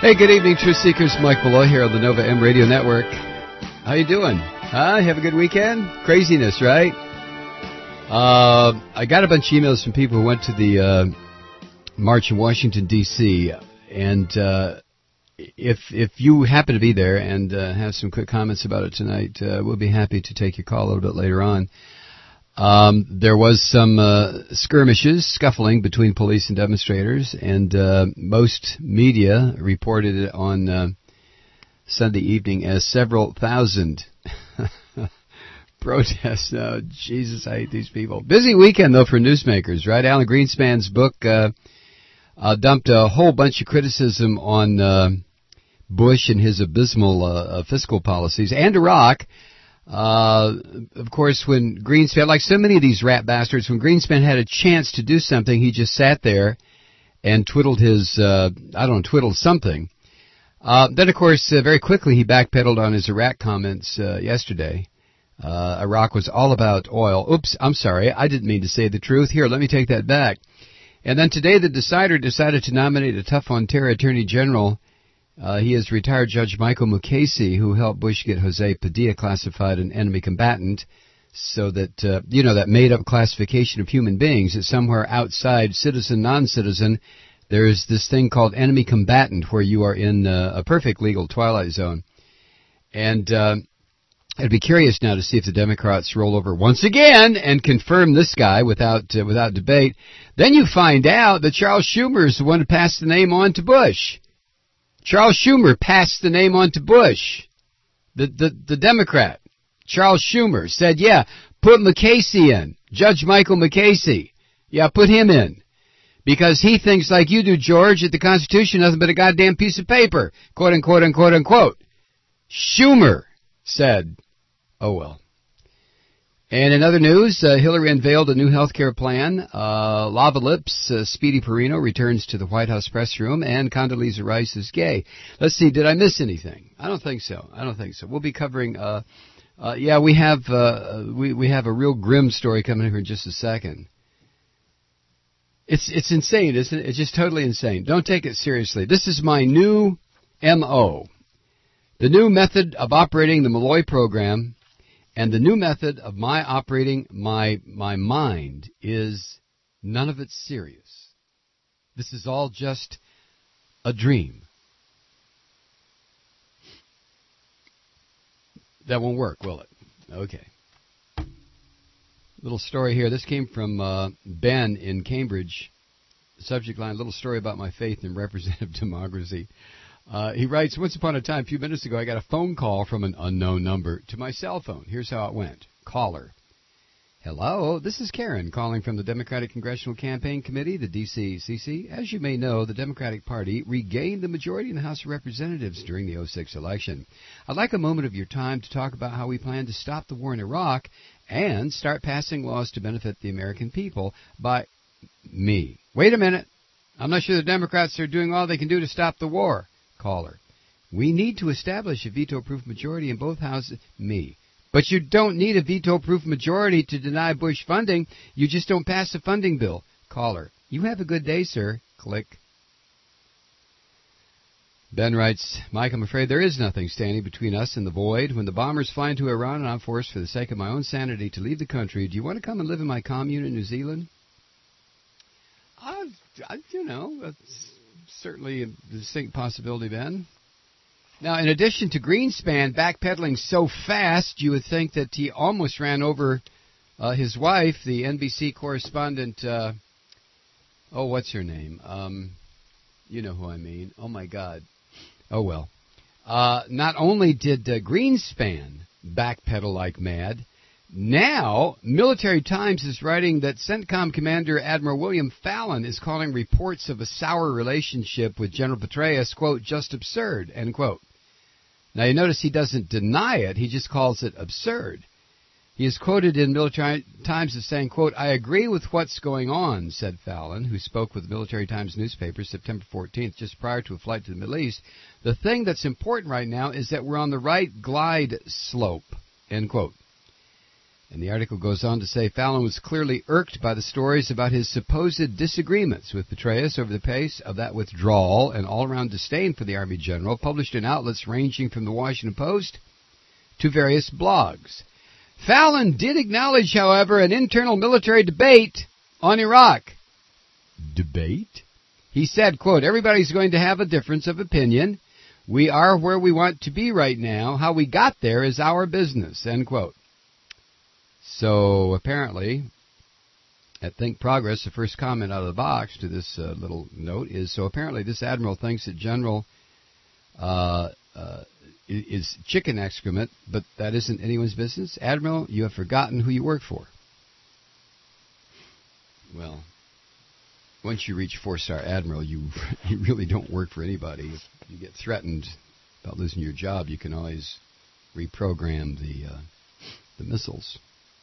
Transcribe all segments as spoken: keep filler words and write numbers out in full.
Hey, good evening, Truth Seekers. Mike Below here on the Nova M Radio Network. How you doing? Huh? Have a good weekend? Craziness, right? Uh, I got a bunch of emails from people who went to the uh, march in Washington, D C, and uh, if if you happen to be there and uh, have some quick comments about it tonight, uh, we'll be happy to take your call a little bit later on. Um, there was some uh, skirmishes, scuffling between police and demonstrators, and uh, most media reported it on uh, Sunday evening as several thousand protests. Oh, Jesus, I hate these people. Busy weekend, though, for newsmakers, right? Alan Greenspan's book uh, uh, dumped a whole bunch of criticism on uh, Bush and his abysmal uh, fiscal policies, and Iraq. Uh, of course, when Greenspan, like so many of these rat bastards, when Greenspan had a chance to do something, he just sat there and twiddled his, uh, I don't know, twiddled something. Uh, then, of course, uh, very quickly he backpedaled on his Iraq comments uh, yesterday. Uh, Iraq was all about oil. Oops, I'm sorry, I didn't mean to say the truth. Here, let me take that back. And then today the Decider decided to nominate a tough-on-terror attorney general. Uh, he is retired Judge Michael Mukasey, who helped Bush get Jose Padilla classified an enemy combatant, so that, uh, you know, that made-up classification of human beings, that somewhere outside citizen, non-citizen, there is this thing called enemy combatant, where you are in uh, a perfect legal twilight zone. And uh, I'd be curious now to see if the Democrats roll over once again and confirm this guy without uh, without debate. Then you find out that Charles Schumer is the one who passed the name on to Bush. Charles Schumer passed the name on to Bush, the, the, the Democrat. Charles Schumer said, yeah, put Mukasey in, Judge Michael Mukasey. Yeah, put him in. Because he thinks like you do, George, that the Constitution is nothing but a goddamn piece of paper, quote, unquote, unquote, unquote. Schumer said, oh, well. And in other news, uh, Hillary unveiled a new health care plan. Uh, Lava Lips, uh, Speedy Perino returns to the White House press room, and Condoleezza Rice is gay. Let's see, did I miss anything? I don't think so. I don't think so. We'll be covering, uh, uh, yeah, we have, uh, we, we have a real grim story coming here in just a second. It's, it's insane, isn't it? It's just totally insane. Don't take it seriously. This is my new M O. The new method of operating the Malloy program. And the new method of my operating my my mind is none of it serious. This is all just a dream. That won't work, will it? Okay. Little story here. This came from uh, Ben in Cambridge. Subject line, little story about my faith in representative democracy. Uh, he writes, once upon a time, a few minutes ago, I got a phone call from an unknown number to my cell phone. Here's how it went. Caller. Hello, this is Karen calling from the Democratic Congressional Campaign Committee, the D C C C. As you may know, the Democratic Party regained the majority in the House of Representatives during the oh six election. I'd like a moment of your time to talk about how we plan to stop the war in Iraq and start passing laws to benefit the American people by me. Wait a minute. I'm not sure the Democrats are doing all they can do to stop the war. Caller. We need to establish a veto-proof majority in both houses. Me. But you don't need a veto-proof majority to deny Bush funding. You just don't pass a funding bill. Caller. You have a good day, sir. Click. Ben writes, Mike, I'm afraid there is nothing standing between us and the void. When the bombers fly into Iran and I'm forced for the sake of my own sanity to leave the country, do you want to come and live in my commune in New Zealand? I, I you know, that's certainly a distinct possibility, Ben. Now, in addition to Greenspan backpedaling so fast, you would think that he almost ran over uh, his wife, the N B C correspondent. Uh, oh, what's her name? Um, you know who I mean. Oh, my God. Oh, well. Uh, not only did uh, Greenspan backpedal like mad, now Military Times is writing that CENTCOM Commander Admiral William Fallon is calling reports of a sour relationship with General Petraeus, quote, just absurd, end quote. Now, you notice he doesn't deny it. He just calls it absurd. He is quoted in Military Times as saying, quote, I agree with what's going on, said Fallon, who spoke with the Military Times newspaper September fourteenth, just prior to a flight to the Middle East. The thing that's important right now is that we're on the right glide slope, end quote. And the article goes on to say Fallon was clearly irked by the stories about his supposed disagreements with Petraeus over the pace of that withdrawal and all-around disdain for the Army general, published in outlets ranging from the Washington Post to various blogs. Fallon did acknowledge, however, an internal military debate on Iraq. Debate? He said, quote, everybody's going to have a difference of opinion. We are where we want to be right now. How we got there is our business, end quote. So apparently, at Think Progress, the first comment out of the box to this uh, little note is, so apparently this admiral thinks that General uh, uh, is chicken excrement, but that isn't anyone's business. Admiral, you have forgotten who you work for. Well, once you reach four-star admiral, you you really don't work for anybody. If you get threatened about losing your job, you can always reprogram the uh, the missiles.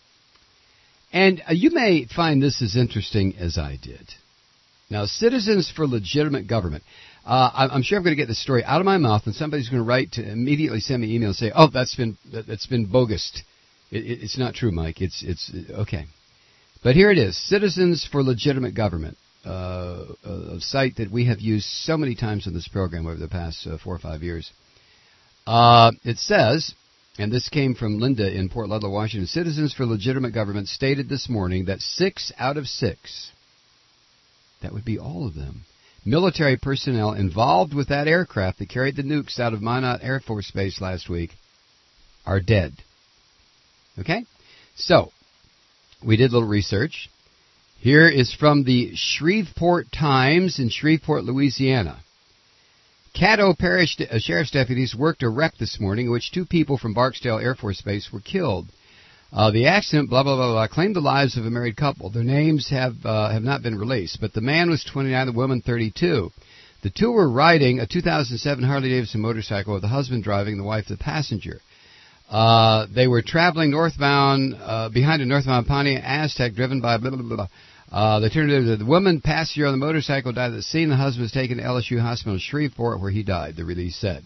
And uh, you may find this as interesting as I did. Now, Citizens for Legitimate Government. Uh, I'm sure I'm going to get this story out of my mouth, and somebody's going to write to immediately send me an email and say, "Oh, that's been that's been bogus. It, it, it's not true, Mike. It's it's okay." But here it is: Citizens for Legitimate Government, uh, a site that we have used so many times in this program over the past uh, four or five years. Uh, it says. And this came from Linda in Port Ludlow, Washington. Citizens for Legitimate Government stated this morning that six out of six, that would be all of them, military personnel involved with that aircraft that carried the nukes out of Minot Air Force Base last week are dead. Okay? So, we did a little research. Here is from the Shreveport Times in Shreveport, Louisiana. Caddo Parish uh, Sheriff's deputies worked a wreck this morning in which two people from Barksdale Air Force Base were killed. Uh, the accident, blah, blah, blah, blah, claimed the lives of a married couple. Their names have uh, have not been released, but the man was twenty-nine, the woman thirty-two. The two were riding a two thousand seven Harley-Davidson motorcycle with the husband driving and the wife the passenger. Uh, they were traveling northbound, uh, behind a northbound Pontiac Aztek driven by blah, blah, blah, blah. Uh, they turned it the woman passenger on the motorcycle died at the scene. The husband was taken to L S U Hospital in Shreveport where he died, the release said.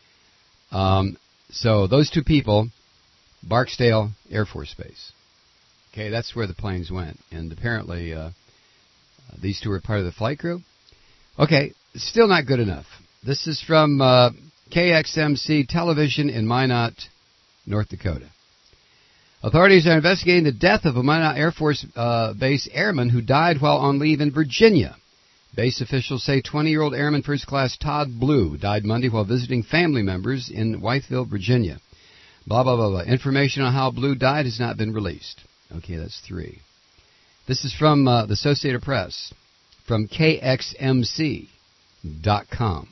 Um, so those two people, Barksdale Air Force Base. Okay, that's where the planes went. And apparently uh, these two were part of the flight crew. Okay, still not good enough. This is from uh, K X M C Television in Minot, North Dakota. Authorities are investigating the death of a Minot Air Force uh, Base airman who died while on leave in Virginia. Base officials say twenty-year-old Airman First Class Todd Blue died Monday while visiting family members in Whiteville, Virginia. Blah, blah, blah, blah. Information on how Blue died has not been released. Okay, that's three. This is from uh, the Associated Press, from K X M C dot com.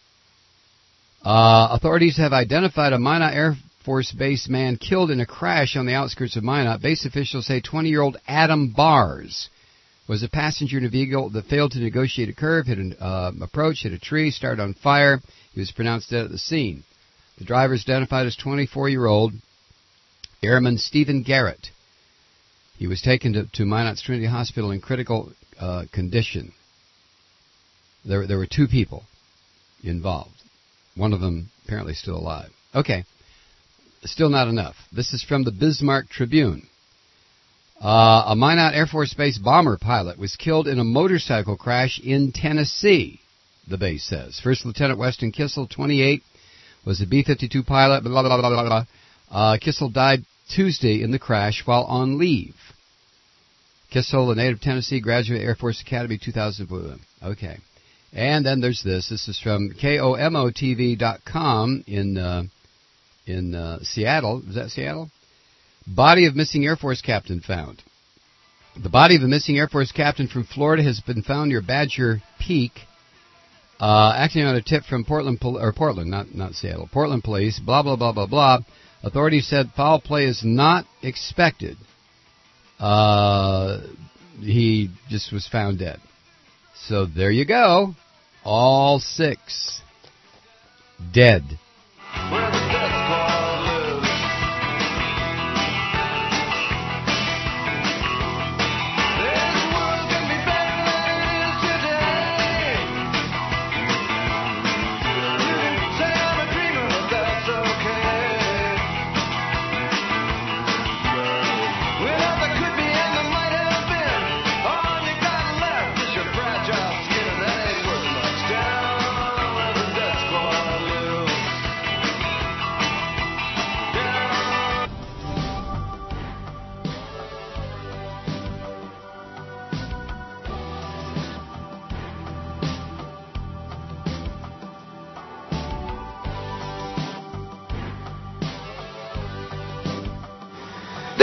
Uh, authorities have identified a Minot Air Force Base man killed in a crash on the outskirts of Minot. Base officials say twenty-year-old Adam Bars was a passenger in a vehicle that failed to negotiate a curve, hit an uh, approach, hit a tree, started on fire. He was pronounced dead at the scene. The driver is identified as twenty-four-year-old Airman Stephen Garrett. He was taken to, to Minot's Trinity Hospital in critical uh, condition. There, there were two people involved. One of them apparently still alive. Okay. Still not enough. This is from the Bismarck Tribune. Uh, a Minot Air Force Base bomber pilot was killed in a motorcycle crash in Tennessee, the base says. First Lieutenant Weston Kissel, twenty-eight, was a B fifty-two pilot. Blah, blah, blah, blah, blah. Uh, Kissel died Tuesday in the crash while on leave. Kissel, a native Tennessee, graduate Air Force Academy two thousand. Okay. And then there's this. This is from K O M O T V dot com in... Uh, In uh, Seattle. Is that Seattle? Body of missing Air Force captain found. The body of a missing Air Force captain from Florida has been found near Badger Peak, uh, acting on a tip from Portland, or Portland, not not Seattle, Portland police, blah, blah, blah, blah, blah. Authorities said foul play is not expected. Uh, he just was found dead. So there you go. All six dead.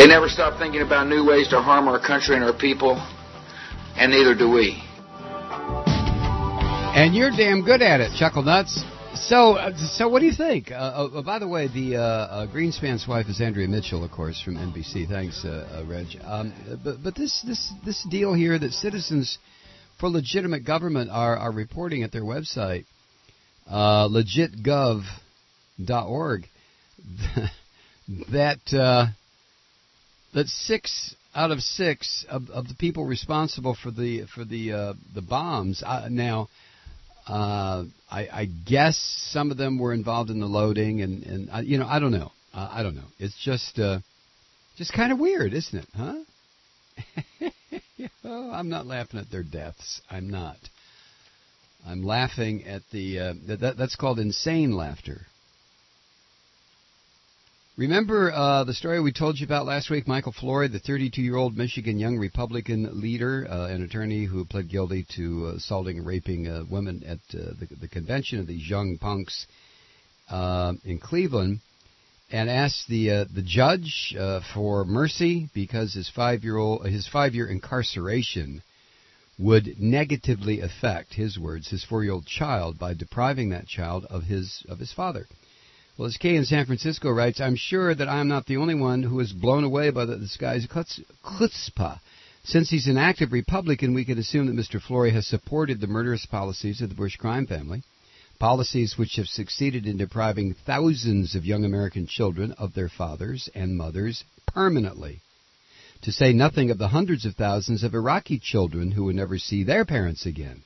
They never stop thinking about new ways to harm our country and our people, and neither do we. And you're damn good at it, Chuckle Nuts. So, uh, so what do you think? Uh, uh, by the way, the uh, uh, Greenspan's wife is Andrea Mitchell, of course, from N B C. Thanks, uh, uh, Reg. Um, but but this, this this deal here that Citizens for Legitimate Government are, are reporting at their website, uh, legit gov dot org, that uh, that six out of six of, of the people responsible for the for the uh, the bombs uh, now. Uh, I, I guess some of them were involved in the loading, and, and uh, you know, I don't know. Uh, I don't know. It's just uh, just kind of weird, isn't it? Huh? Oh, I'm not laughing at their deaths. I'm not. I'm laughing at the uh, that, that's called insane laughter. Remember uh, the story we told you about last week? Michael Floyd, the thirty-two-year-old Michigan young Republican leader, uh, an attorney who pled guilty to uh, assaulting and raping uh, women at uh, the, the convention of these young punks uh, in Cleveland, and asked the uh, the judge uh, for mercy because his five-year-old his five-year incarceration would negatively affect, his words, his four-year-old child by depriving that child of his of his father. Well, as Kay in San Francisco writes, I'm sure that I'm not the only one who is blown away by the, this guy's chutzpah. Since he's an active Republican, we can assume that Mister Flory has supported the murderous policies of the Bush crime family, policies which have succeeded in depriving thousands of young American children of their fathers and mothers permanently, to say nothing of the hundreds of thousands of Iraqi children who will never see their parents again.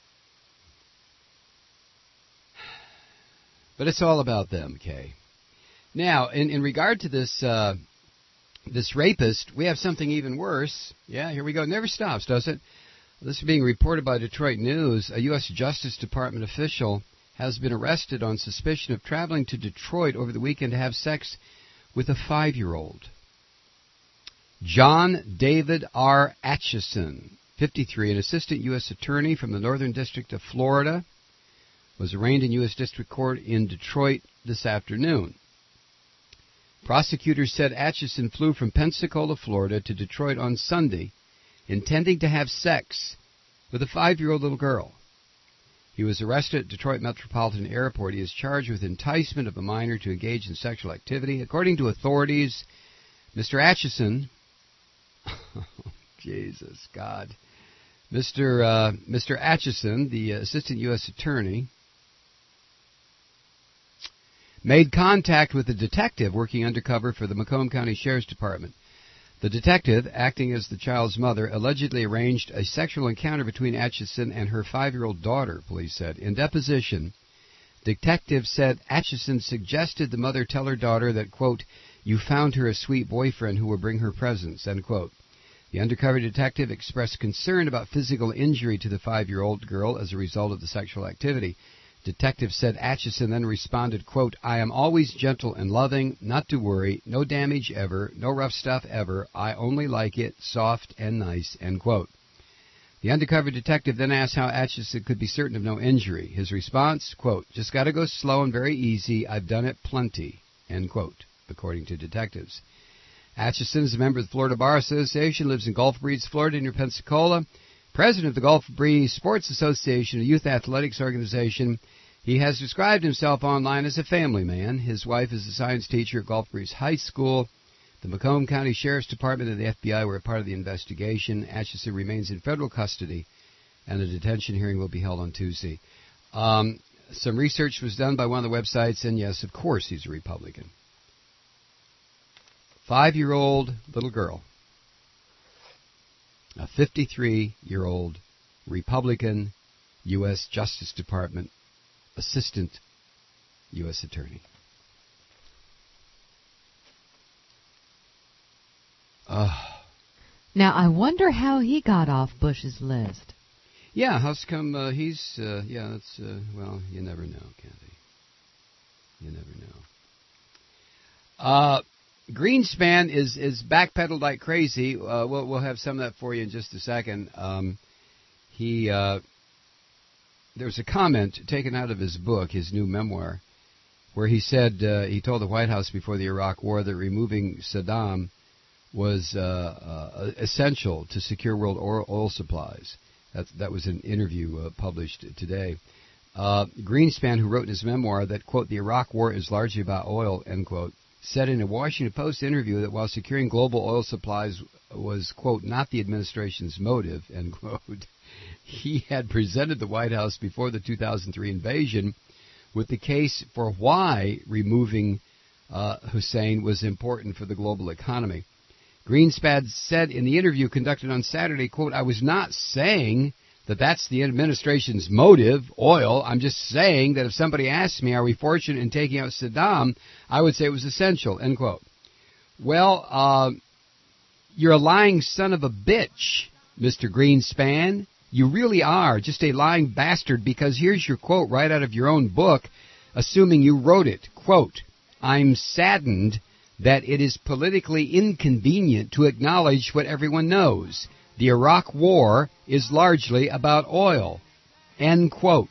But it's all about them, Kay. Now, in, in regard to this uh, this rapist, we have something even worse. Yeah, here we go. It never stops, does it? This is being reported by Detroit News. A U S Justice Department official has been arrested on suspicion of traveling to Detroit over the weekend to have sex with a five-year-old. John David R. Atchison, fifty-three, an assistant U S attorney from the Northern District of Florida, was arraigned in U S District Court in Detroit this afternoon. Prosecutors said Atchison flew from Pensacola, Florida to Detroit on Sunday, intending to have sex with a five-year-old little girl. He was arrested at Detroit Metropolitan Airport. He is charged with enticement of a minor to engage in sexual activity. According to authorities, Mister Atchison, Jesus, God, Mister Uh, Mister Atchison, the assistant U S attorney, made contact with a detective working undercover for the Macomb County Sheriff's Department. The detective, acting as the child's mother, allegedly arranged a sexual encounter between Atchison and her five-year-old daughter, police said. In deposition, detectives said Atchison suggested the mother tell her daughter that, quote, you found her a sweet boyfriend who will bring her presents, end quote. The undercover detective expressed concern about physical injury to the five-year-old girl as a result of the sexual activity. Detective said Atchison then responded, quote, I am always gentle and loving, not to worry, no damage ever, no rough stuff ever, I only like it soft and nice, end quote. The undercover detective then asked how Atchison could be certain of no injury. His response, quote, just got to go slow and very easy, I've done it plenty, end quote, according to detectives. Atchison is a member of the Florida Bar Association, lives in Gulf Breeze, Florida, near Pensacola. President of the Gulf Breeze Sports Association, a youth athletics organization. He has described himself online as a family man. His wife is a science teacher at Gulf Breeze High School. The Macomb County Sheriff's Department and the F B I were a part of the investigation. Atchison remains in federal custody, and a detention hearing will be held on Tuesday. Um, some research was done by one of the websites, and yes, of course he's a Republican. Five-year-old little girl. A fifty-three-year-old Republican U S Justice Department assistant U S attorney. Uh, now, I wonder how he got off Bush's list. Yeah, how's come uh, he's, uh, yeah, that's, uh, well, you never know, Kathy. You never know. Uh, Greenspan is, is backpedaled like crazy. Uh, we'll, we'll have some of that for you in just a second. Um, he, uh, there was a comment taken out of his book, his new memoir, where he said, uh, he told the White House before the Iraq War that removing Saddam was uh, uh, essential to secure world oil, oil supplies. That, that was an interview uh, published today. Uh, Greenspan, who wrote in his memoir that, quote, the Iraq War is largely about oil, end quote, said in a Washington Post interview that while securing global oil supplies was, quote, not the administration's motive, end quote, he had presented the White House before the two thousand three invasion with the case for why removing uh, Hussein was important for the global economy. Greenspan said in the interview conducted on Saturday, quote, I was not saying that that's the administration's motive, oil. I'm just saying that if somebody asked me, are we fortunate in taking out Saddam, I would say it was essential, end quote. Well, uh, you're a lying son of a bitch, Mister Greenspan. You really are just a lying bastard, because here's your quote right out of your own book, assuming you wrote it. Quote, I'm saddened that it is politically inconvenient to acknowledge what everyone knows. The Iraq War is largely about oil. End quote.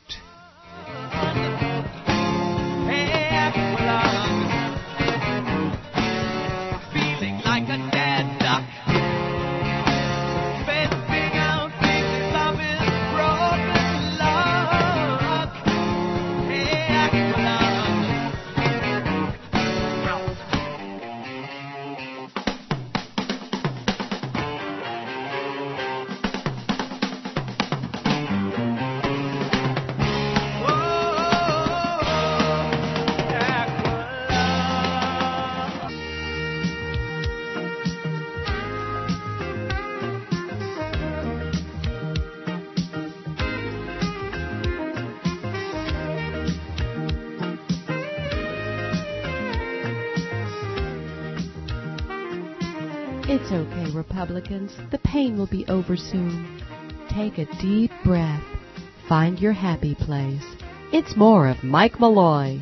It's okay, Republicans. The pain will be over soon. Take a deep breath. Find your happy place. It's more of Mike Malloy.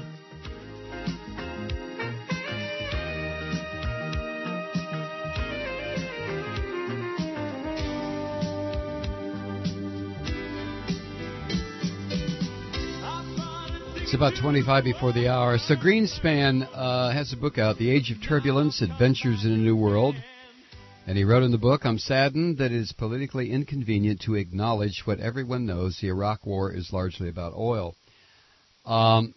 It's about twenty-five before the hour. So Greenspan uh, has a book out, The Age of Turbulence, Adventures in a New World. And he wrote in the book, I'm saddened that it is politically inconvenient to acknowledge what everyone knows. The Iraq War is largely about oil. Um,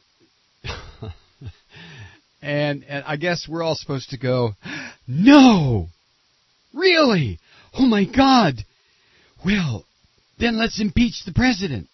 and, and I guess we're all supposed to go, no! Really? Oh, my God! Well, then let's impeach the president.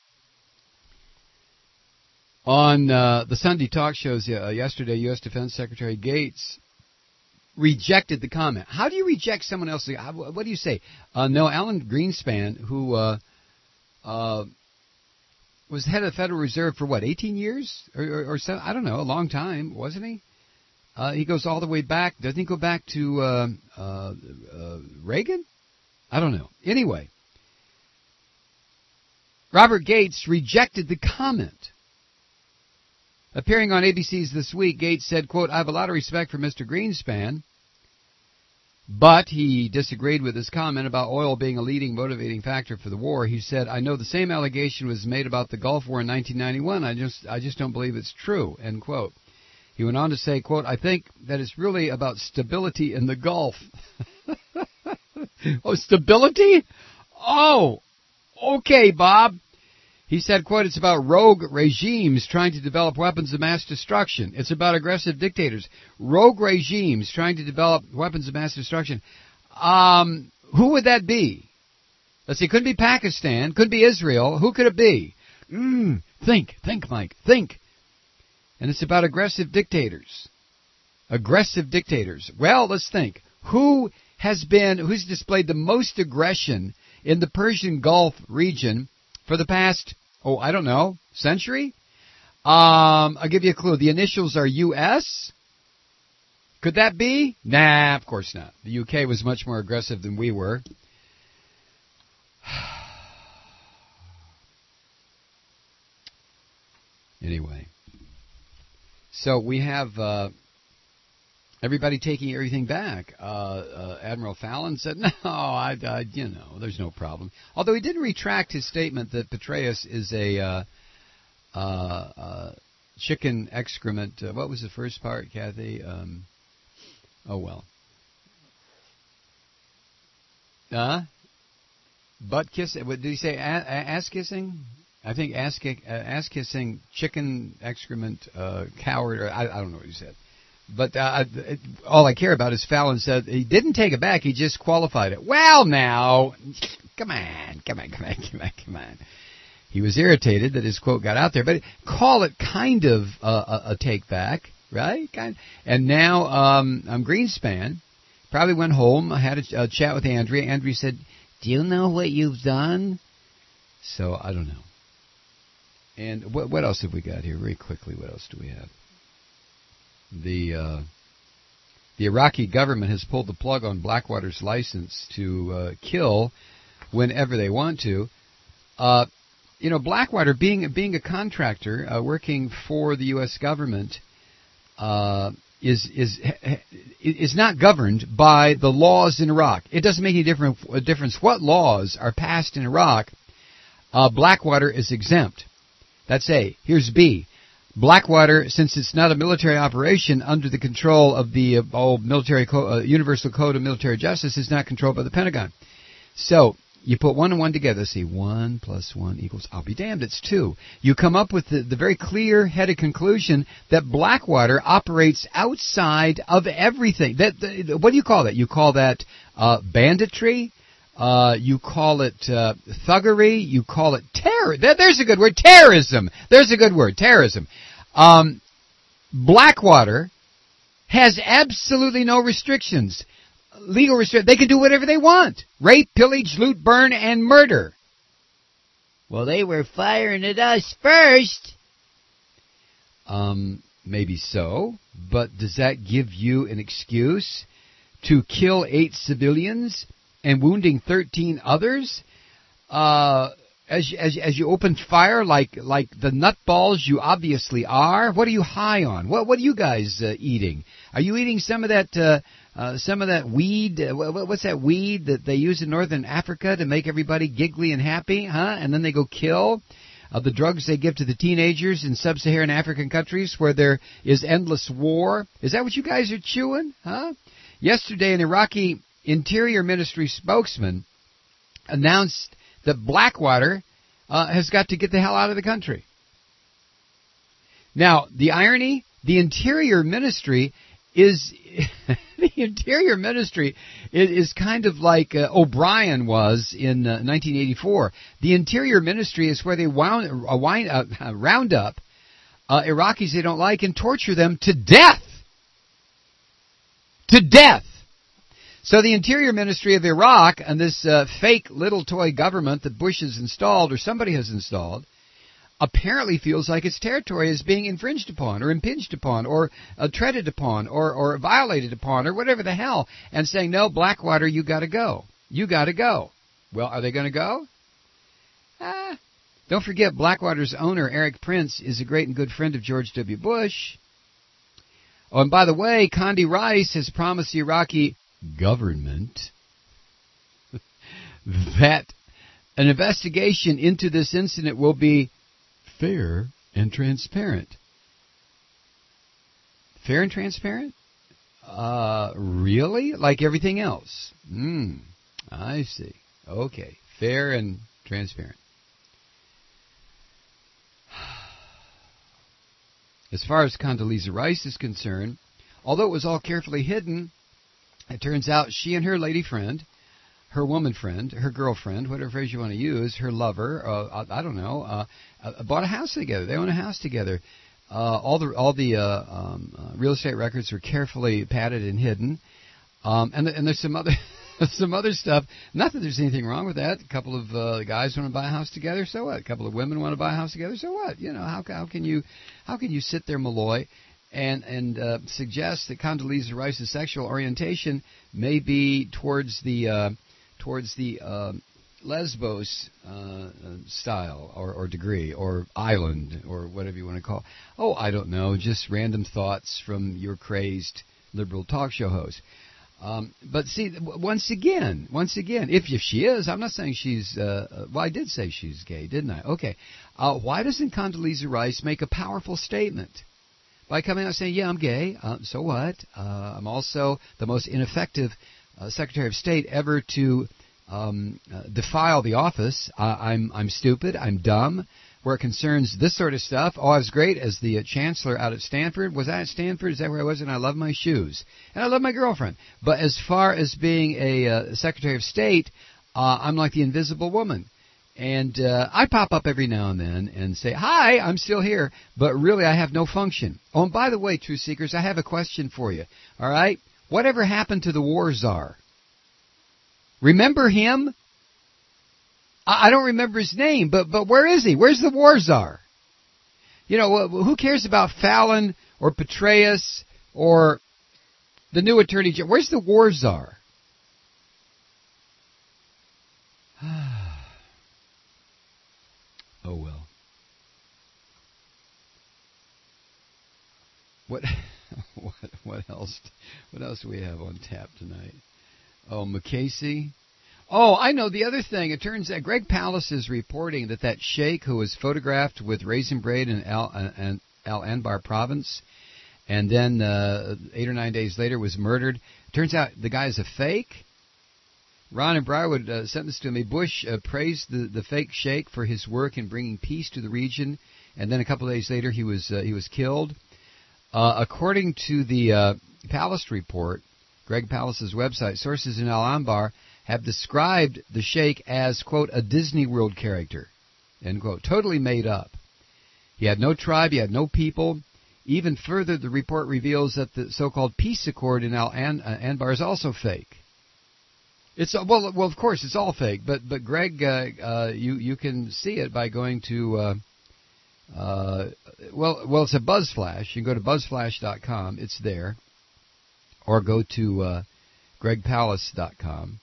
On uh, the Sunday talk shows uh, yesterday, U S Defense Secretary Gates rejected the comment. How do you reject someone else's? What do you say? Uh, no, Alan Greenspan, who uh, uh, was head of the Federal Reserve for what, eighteen years or, or, or so? I don't know, a long time, wasn't he? Uh, he goes all the way back. Doesn't he go back to uh, uh, uh, Reagan? I don't know. Anyway, Robert Gates rejected the comment. Appearing on A B C's This Week, Gates said, quote, I have a lot of respect for Mister Greenspan, but he disagreed with his comment about oil being a leading motivating factor for the war. He said, I know the same allegation was made about the Gulf War in nineteen ninety-one. I just I just don't believe it's true, end quote. He went on to say, quote, I think that it's really about stability in the Gulf. Oh, stability? Oh, okay, Bob. He said, quote, it's about rogue regimes trying to develop weapons of mass destruction. It's about aggressive dictators. Rogue regimes trying to develop weapons of mass destruction. Um, who would that be? Let's see, couldn't be Pakistan, couldn't be Israel. Who could it be? Mm, think, think, Mike, think. And it's about aggressive dictators. Aggressive dictators. Well, let's think. Who has been, who's displayed the most aggression in the Persian Gulf region for the past, oh, I don't know, century? Um, I'll give you a clue. The initials are U S. Could that be? Nah, of course not. The U K was much more aggressive than we were. Anyway. So we have uh, everybody taking everything back. Uh, uh, Admiral Fallon said, no, I, I, you know, there's no problem. Although he did retract his statement that Petraeus is a uh, uh, uh, chicken excrement. Uh, what was the first part, Kathy? Um, oh, well. Uh, butt kissing. What did he say? A- ass kissing? I think ass, kick, uh, ass kissing, chicken excrement, uh, coward, or I, I don't know what he said. But uh, it, all I care about is Fallon said he didn't take it back, he just qualified it. Well, now, come on, come on, come on, come on, come on. He was irritated that his quote got out there, but call it kind of uh, a, a take back, right? Kind. And now um, um, Greenspan probably went home, had a, a chat with Andrea. Andrea said, do you know what you've done? So I don't know. And what, what else have we got here? Very quickly, what else do we have? The uh, the Iraqi government has pulled the plug on Blackwater's license to uh, kill whenever they want to. Uh, you know, Blackwater, being being a contractor uh, working for the U S government, uh, is is is not governed by the laws in Iraq. It doesn't make any different, a difference what laws are passed in Iraq. Uh, Blackwater is exempt. That's A. Here's B. Blackwater, since it's not a military operation under the control of the uh, old military co- uh, Universal Code of Military Justice, is not controlled by the Pentagon. So you put one and one together. See, one plus one equals, I'll be damned, it's two. You come up with the, the very clear-headed conclusion that Blackwater operates outside of everything. That the, what do you call that? You call that uh, banditry? Uh, you call it uh, thuggery. You call it terror. There, there's a good word. Terrorism. There's a good word. Terrorism. Um, Blackwater has absolutely no restrictions. Legal restrictions. They can do whatever they want. Rape, pillage, loot, burn, and murder. Well, they were firing at us first. Um, maybe so. But does that give you an excuse to kill eight civilians and wounding thirteen others, uh, as as as you open fire like like the nutballs you obviously are? What are you high on? What what are you guys uh, eating? Are you eating some of that uh, uh, some of that weed? Uh, what, what's that weed that they use in northern Africa to make everybody giggly and happy? Huh? And then they go kill. Uh, the drugs they give to the teenagers in sub-Saharan African countries where there is endless war. Is that what you guys are chewing? Huh? Yesterday, an Iraqi Interior Ministry spokesman announced that Blackwater uh, has got to get the hell out of the country. Now, the irony, the Interior Ministry is the Interior Ministry is, is kind of like uh, O'Brien was in uh, nineteen eighty-four. The Interior Ministry is where they wound, uh, wind, uh, round up uh, Iraqis they don't like and torture them to death. To death. So the Interior Ministry of Iraq and this uh, fake little toy government that Bush has installed or somebody has installed apparently feels like its territory is being infringed upon or impinged upon or uh, treaded upon or, or violated upon or whatever the hell, and saying, no, Blackwater, you got to go. You got to go. Well, are they going to go? Ah, don't forget, Blackwater's owner, Eric Prince, is a great and good friend of George W. Bush. Oh, and by the way, Condi Rice has promised the Iraqi government that an investigation into this incident will be fair and transparent. Fair and transparent? Uh, really? Like everything else? Hmm, I see. Okay, fair and transparent. As far as Condoleezza Rice is concerned, although it was all carefully hidden, it turns out she and her lady friend, her woman friend, her girlfriend, whatever phrase you want to use, her lover, uh, I don't know, uh, uh, bought a house together. They own a house together. Uh, all the all the uh, um, uh, real estate records are carefully padded and hidden. Um, and, and there's some other some other stuff. Not that there's anything wrong with that. A couple of uh, guys want to buy a house together, so what? A couple of women want to buy a house together, so what? You know, how how can you how can you sit there, Malloy, and and uh, suggest that Condoleezza Rice's sexual orientation may be towards the uh, towards the uh, Lesbos uh, style or, or degree or island or whatever you want to call it. Oh, I don't know, just random thoughts from your crazed liberal talk show host. Um, but see, once again, once again, if, if she is, I'm not saying she's, uh, well, I did say she's gay, didn't I? Okay. Uh, why doesn't Condoleezza Rice make a powerful statement by coming out and saying, yeah, I'm gay, uh, so what? Uh, I'm also the most ineffective uh, Secretary of State ever to um, uh, defile the office. Uh, I'm I'm stupid. I'm dumb. Where it concerns this sort of stuff, oh, I was great as the uh, chancellor out at Stanford. Was I at Stanford? Is that where I was? And I love my shoes. And I love my girlfriend. But as far as being a uh, Secretary of State, uh, I'm like the invisible woman. And uh, I pop up every now and then and say, hi, I'm still here. But really, I have no function. Oh, and by the way, Truth Seekers, I have a question for you. All right? Whatever happened to the war czar? Remember him? I don't remember his name, but but where is he? Where's the war czar? You know, who cares about Fallon or Petraeus or the new attorney general? Where's the war czar? Oh, well. What, what, what else? What else do we have on tap tonight? Oh, McCasey. Oh, I know the other thing. It turns out Greg Palast is reporting that that sheikh who was photographed with Raisin Braid in Al, uh, Al Anbar province, and then uh, eight or nine days later was murdered. Turns out the guy is a fake. Ron and Briarwood uh, sent this to me. Bush uh, praised the, the fake sheikh for his work in bringing peace to the region, and then a couple of days later he was uh, he was killed. Uh, according to the uh, Palast report, Greg Palast's website, sources in Al Anbar have described the sheikh as, quote, a Disney World character, end quote, totally made up. He had no tribe, he had no people. Even further, the report reveals that the so-called peace accord in Al An- uh, Anbar is also fake. It's uh, well, well, of course, it's all fake. But but Greg, uh, uh, you you can see it by going to uh, uh, well well it's a BuzzFlash. You can go to buzzflash dot com. It's there, or go to uh, greg palast dot com.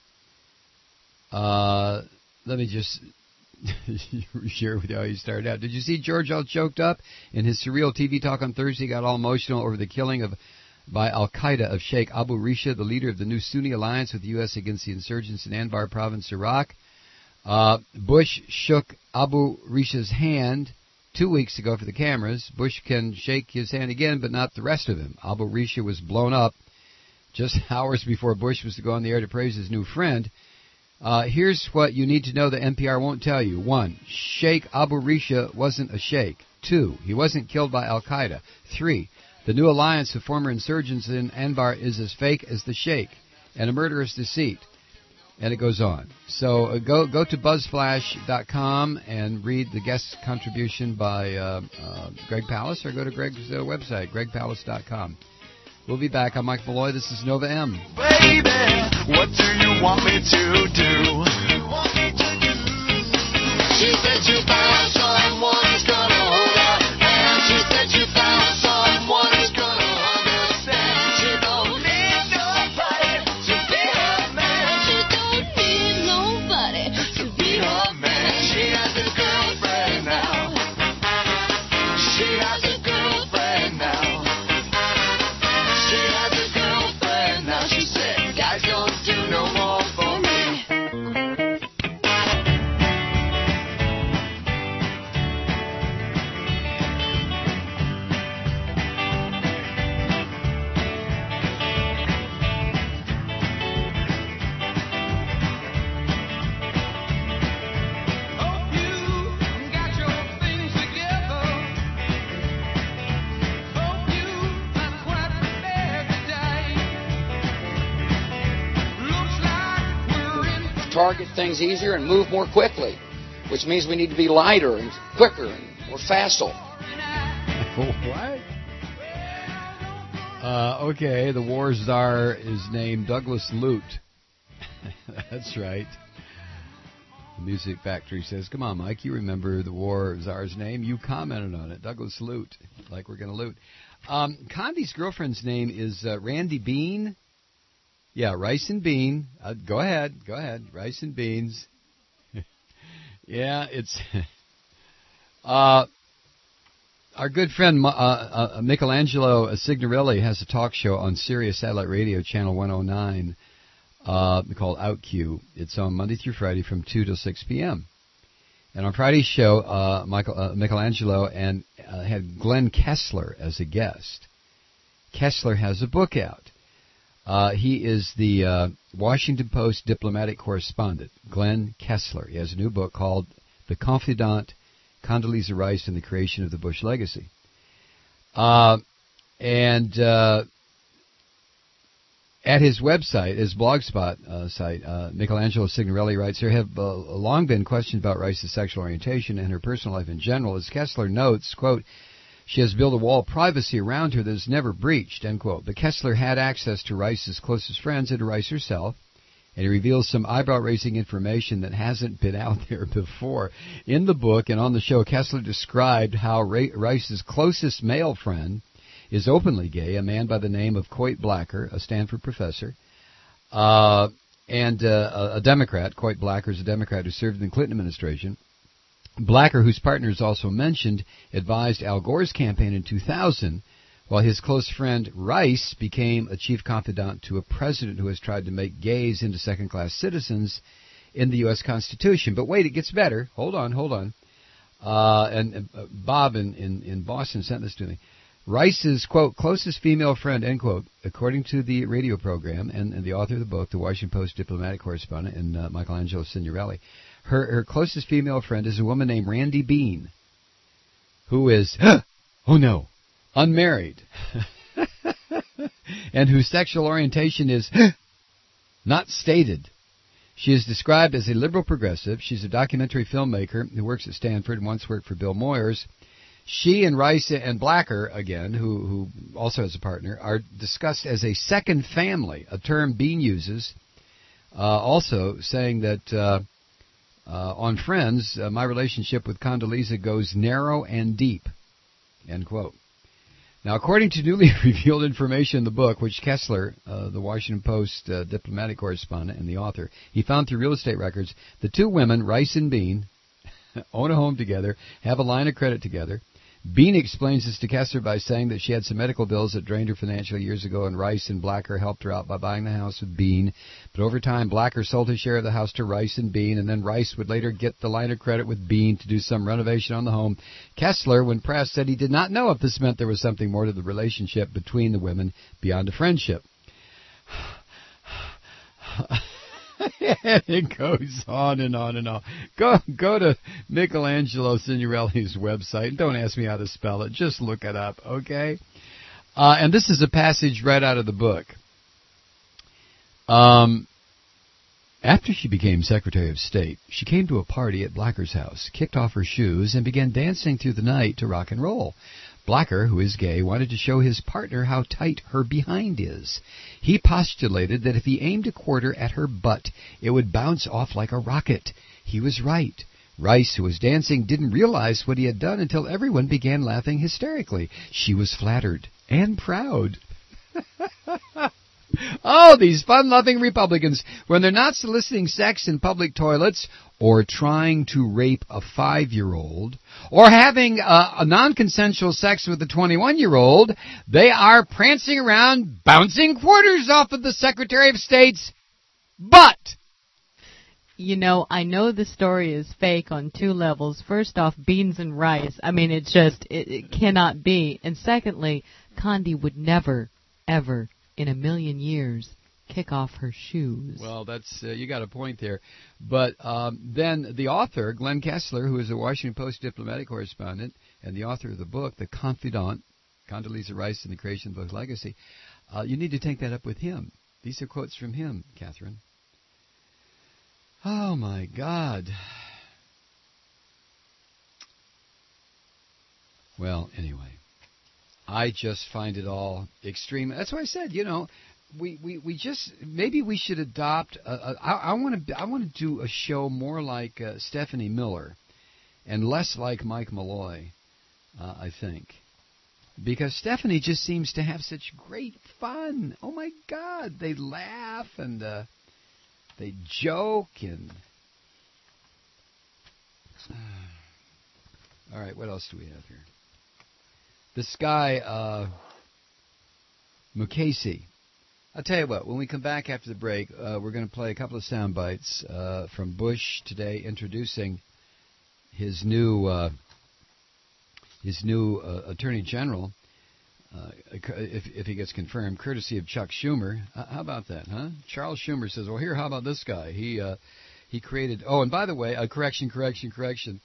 Uh, let me just share with you how he started out. Did you see George all choked up in his surreal T V talk on Thursday? He got all emotional over the killing of by Al-Qaeda of Sheikh Abu Risha, the leader of the new Sunni alliance with the U S against the insurgents in Anbar province, Iraq. Uh, Bush shook Abu Risha's hand two weeks ago for the cameras. Bush can shake his hand again, but not the rest of him. Abu Risha was blown up just hours before Bush was to go on the air to praise his new friend. Uh, here's what you need to know that N P R won't tell you. One, Sheikh Abu Risha wasn't a sheikh. Two, he wasn't killed by Al-Qaeda. Three, the new alliance of former insurgents in Anbar is as fake as the sheikh and a murderous deceit. And it goes on. So uh, go go to buzzflash dot com and read the guest contribution by uh, uh, Greg Palast, or go to Greg's uh, website, greg palast dot com. We'll be back. I'm Mike Malloy. This is Nova M. Baby, what do you want me to do? She said you found someone who's gonna hold out, and she said you found someone who's gonna understand. She don't need nobody to be her man. She don't need nobody to be her man. She has a girlfriend now. She has a girlfriend now. She has a girlfriend now. She said, guys don't do no more for me. Hope you got your things together. Hope you are quite prepared today. Looks like we're in. Target things easier and move more quickly, which means we need to be lighter and quicker and more facile. What? Uh, okay, the war czar is named Douglas Lute. That's right. The Music Factory says, come on, Mike, you remember the war czar's name. You commented on it, Douglas Lute, like we're going to loot. Um, Condi's girlfriend's name is uh, Randy Bean. Yeah, Rice and Bean. Uh, go ahead, go ahead, Rice and Beans. Yeah, it's... uh, our good friend uh, uh, Michelangelo Signorelli has a talk show on Sirius Satellite Radio, Channel one oh nine, uh, called OutQ. It's on Monday through Friday from two to six p.m. And on Friday's show, uh, Michael, uh, Michelangelo and uh, had Glenn Kessler as a guest. Kessler has a book out. Uh, he is the uh, Washington Post diplomatic correspondent, Glenn Kessler. He has a new book called The Confidant, Condoleezza Rice and the Creation of the Bush Legacy. Uh, and uh, at his website, his blogspot uh, site, uh, Michelangelo Signorelli writes, there have uh, long been questions about Rice's sexual orientation and her personal life in general. As Kessler notes, quote, she has built a wall of privacy around her that is never breached, end quote. But Kessler had access to Rice's closest friends and to Rice herself, and he reveals some eyebrow-raising information that hasn't been out there before. In the book and on the show, Kessler described how Rice's closest male friend is openly gay, a man by the name of Coit Blacker, a Stanford professor, uh, and uh, a Democrat. Coit Blacker is a Democrat who served in the Clinton administration. Blacker, whose partner is also mentioned, advised Al Gore's campaign in two thousand, while his close friend Rice became a chief confidant to a president who has tried to make gays into second-class citizens in the U S Constitution. But wait, it gets better. Hold on, hold on. Uh, and uh, Bob in, in, in Boston sent this to me. Rice's, quote, closest female friend, end quote, according to the radio program and, and the author of the book, the Washington Post diplomatic correspondent, and uh, Michelangelo Signorelli, her, her closest female friend is a woman named Randy Bean, who is, oh no, unmarried, and whose sexual orientation is not stated. She is described as a liberal progressive. She's a documentary filmmaker who works at Stanford and once worked for Bill Moyers. She and Rice and Blacker, again, who, who also has a partner, are discussed as a second family, a term Bean uses, uh, also saying that uh, uh, on Friends, uh, my relationship with Condoleezza goes narrow and deep, end quote. Now, according to newly revealed information in the book, which Kessler, uh, the Washington Post uh, diplomatic correspondent and the author, he found through real estate records, the two women, Rice and Bean, own a home together, have a line of credit together. Bean explains this to Kessler by saying that she had some medical bills that drained her financially years ago, and Rice and Blacker helped her out by buying the house with Bean. But over time, Blacker sold his share of the house to Rice and Bean, and then Rice would later get the line of credit with Bean to do some renovation on the home. Kessler, when pressed, said he did not know if this meant there was something more to the relationship between the women beyond a friendship. And it goes on and on and on. Go go to Michelangelo Signorelli's website. Don't ask me how to spell it. Just look it up, okay? Uh, and this is a passage right out of the book. Um, after she became Secretary of State, she came to a party at Blacker's house, kicked off her shoes, and began dancing through the night to rock and roll. Blacker, who is gay, wanted to show his partner how tight her behind is. He postulated that if he aimed a quarter at her butt, it would bounce off like a rocket. He was right. Rice, who was dancing, didn't realize what he had done until everyone began laughing hysterically. She was flattered and proud. Oh, these fun-loving Republicans, when they're not soliciting sex in public toilets or trying to rape a five-year-old or having a, a non-consensual sex with a twenty-one-year-old, they are prancing around bouncing quarters off of the Secretary of State's butt. You know, I know the story is fake on two levels. First off, beans and rice. I mean, it's just, it, it cannot be. And secondly, Condi would never, ever in a million years kick off her shoes. Well, that's uh, you got a point there. But um, then the author, Glenn Kessler, who is a Washington Post diplomatic correspondent and the author of the book, The Confidant, Condoleezza Rice and the Creation of the Bush Legacy, uh, you need to take that up with him. These are quotes from him, Catherine. Oh, my God. Well, anyway. I just find it all extreme. That's why I said, you know, we, we, we just maybe we should adopt. A, a, I, I want to I want to do a show more like uh, Stephanie Miller, and less like Mike Malloy. Uh, I think because Stephanie just seems to have such great fun. Oh my God, they laugh and uh, they joke and. All right, what else do we have here? This guy, uh, Mukasey. I'll tell you what, when we come back after the break, uh, we're going to play a couple of sound bites uh, from Bush today introducing his new uh, his new uh, Attorney General, uh, if, if he gets confirmed, courtesy of Chuck Schumer. Uh, how about that, huh? Charles Schumer says, well, here, how about this guy? He uh, he created, oh, and by the way, uh, correction, correction, correction.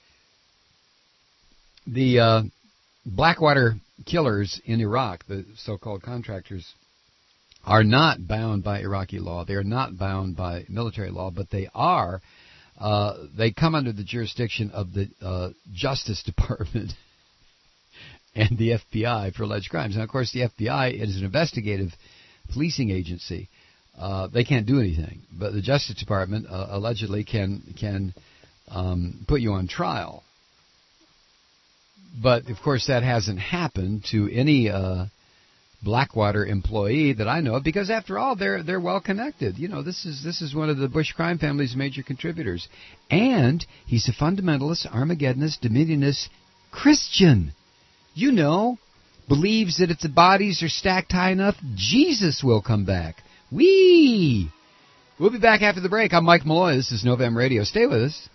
The uh, Blackwater killers in Iraq, the so-called contractors, are not bound by Iraqi law. They are not bound by military law, but they are, uh, they come under the jurisdiction of the uh, Justice Department and the F B I for alleged crimes. Now, of course, the F B I is an investigative policing agency. Uh, they can't do anything, but the Justice Department uh, allegedly can can um, put you on trial. But of course, that hasn't happened to any uh, Blackwater employee that I know of, because after all, they're they're well connected. You know, this is this is one of the Bush crime family's major contributors, and he's a fundamentalist, Armageddonist, Dominionist Christian. You know, believes that if the bodies are stacked high enough, Jesus will come back. Whee! We'll be back after the break. I'm Mike Malloy. This is Novem Radio. Stay with us.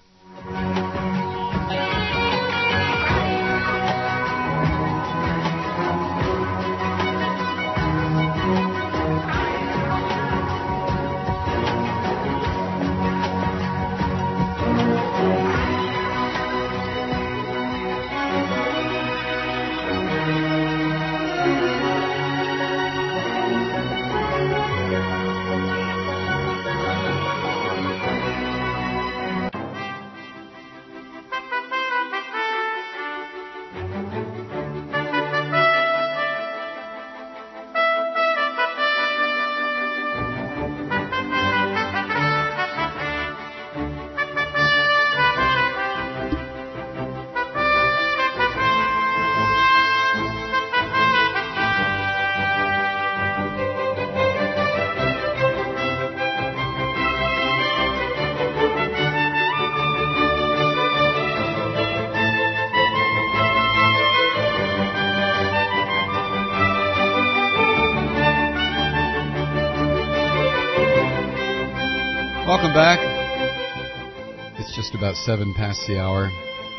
Welcome back. It's just about seven past the hour.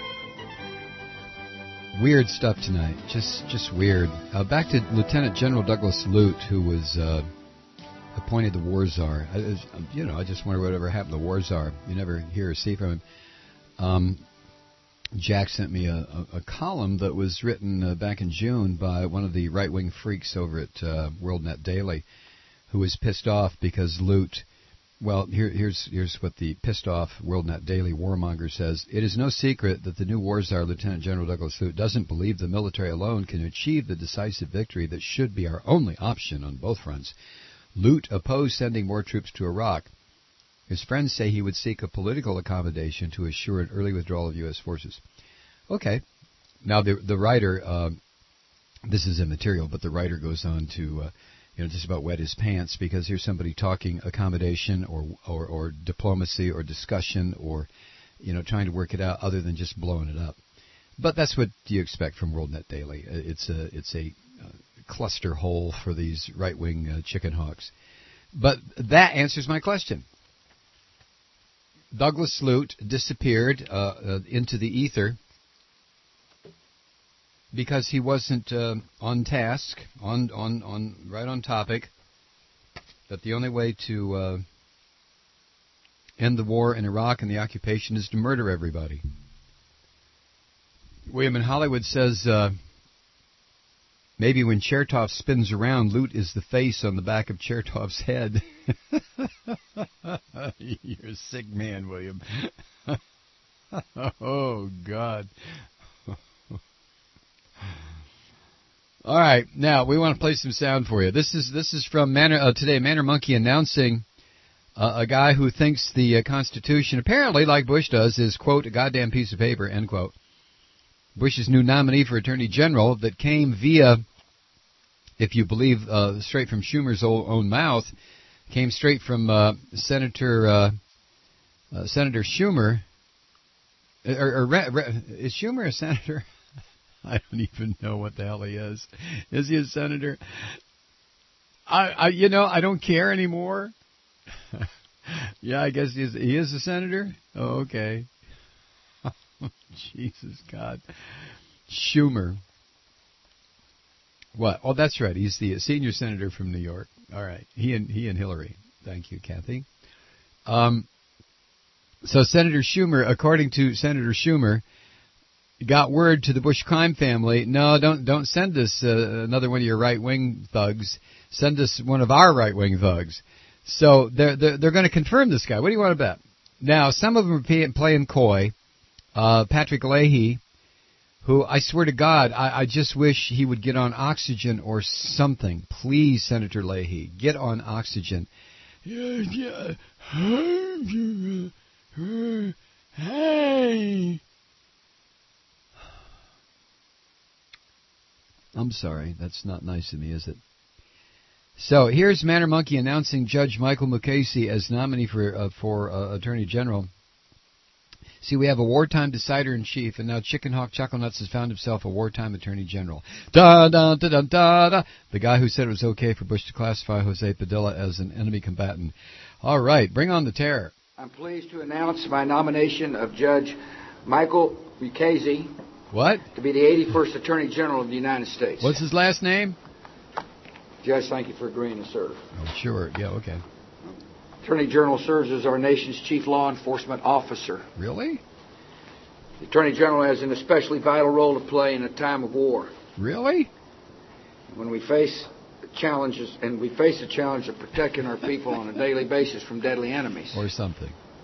Weird stuff tonight. Just just weird. Uh, back to Lieutenant General Douglas Lute, who was uh, appointed the war czar. I, you know, I just wonder whatever happened to the war czar. You never hear or see from him. Um, Jack sent me a, a, a column that was written uh, back in June by one of the right-wing freaks over at uh, WorldNet Daily, who was pissed off because Lute... Well, here, here's here's what the pissed-off WorldNet Daily warmonger says. It is no secret that the new war czar, Lieutenant General Douglas Lute, doesn't believe the military alone can achieve the decisive victory that should be our only option on both fronts. Lute opposed sending more troops to Iraq. His friends say he would seek a political accommodation to assure an early withdrawal of U S forces. Okay. Now, the the writer, uh, this is immaterial, but the writer goes on to... Uh, You know, just about wet his pants, because here's somebody talking accommodation or, or or diplomacy or discussion or, you know, trying to work it out other than just blowing it up. But that's what you expect from WorldNet Daily. It's a it's a uh, cluster hole for these right-wing uh, chicken hawks. But that answers my question. Douglas Lute disappeared uh, uh, into the ether because he wasn't uh, on task, on, on, on right on topic, that the only way to uh, end the war in Iraq and the occupation is to murder everybody. William in Hollywood says, uh, maybe when Chertoff spins around, Lute is the face on the back of Chertoff's head. You're a sick man, William. Oh, God. All right, now we want to play some sound for you. This is this is from Manor, uh, today. Manor Monkey announcing uh, a guy who thinks the uh, Constitution, apparently, like Bush does, is, quote, a goddamn piece of paper, end quote. Bush's new nominee for Attorney General that came via, if you believe uh, straight from Schumer's own, own mouth, came straight from uh, Senator uh, uh, Senator Schumer. Or, or, or, is Schumer a senator? I don't even know what the hell he is. Is he a senator? I, I you know, I don't care anymore. Yeah, I guess he is, he is a senator? Oh, okay. Jesus, God. Schumer. What? Oh, that's right. He's the senior senator from New York. All right. He and he and Hillary. Thank you, Kathy. Um, so Senator Schumer, according to Senator Schumer, got word to the Bush crime family, no, don't don't send us uh, another one of your right-wing thugs. Send us one of our right-wing thugs. So they're they're, they're going to confirm this guy. What do you want to bet? Now, some of them are pay, playing coy. Uh, Patrick Leahy, who I swear to God, I, I just wish he would get on oxygen or something. Please, Senator Leahy, get on oxygen. Yeah, yeah. Hey. I'm sorry. That's not nice of me, is it? So here's Manor Monkey announcing Judge Michael Mukasey as nominee for uh, for uh, Attorney General. See, we have a wartime decider-in-chief, and now Chicken Hawk Chucklenuts has found himself a wartime Attorney General. Da da da da da da. The guy who said it was okay for Bush to classify Jose Padilla as an enemy combatant. All right, bring on the terror. I'm pleased to announce my nomination of Judge Michael Mukasey What? to be the eighty-first Attorney General of the United States. What's his last name? Judge, thank you for agreeing to serve. Oh, sure. Yeah, okay. Attorney General serves as our nation's chief law enforcement officer. Really? The Attorney General has an especially vital role to play in a time of war. Really? When we face challenges, and we face the challenge of protecting our people on a daily basis from deadly enemies. Or something.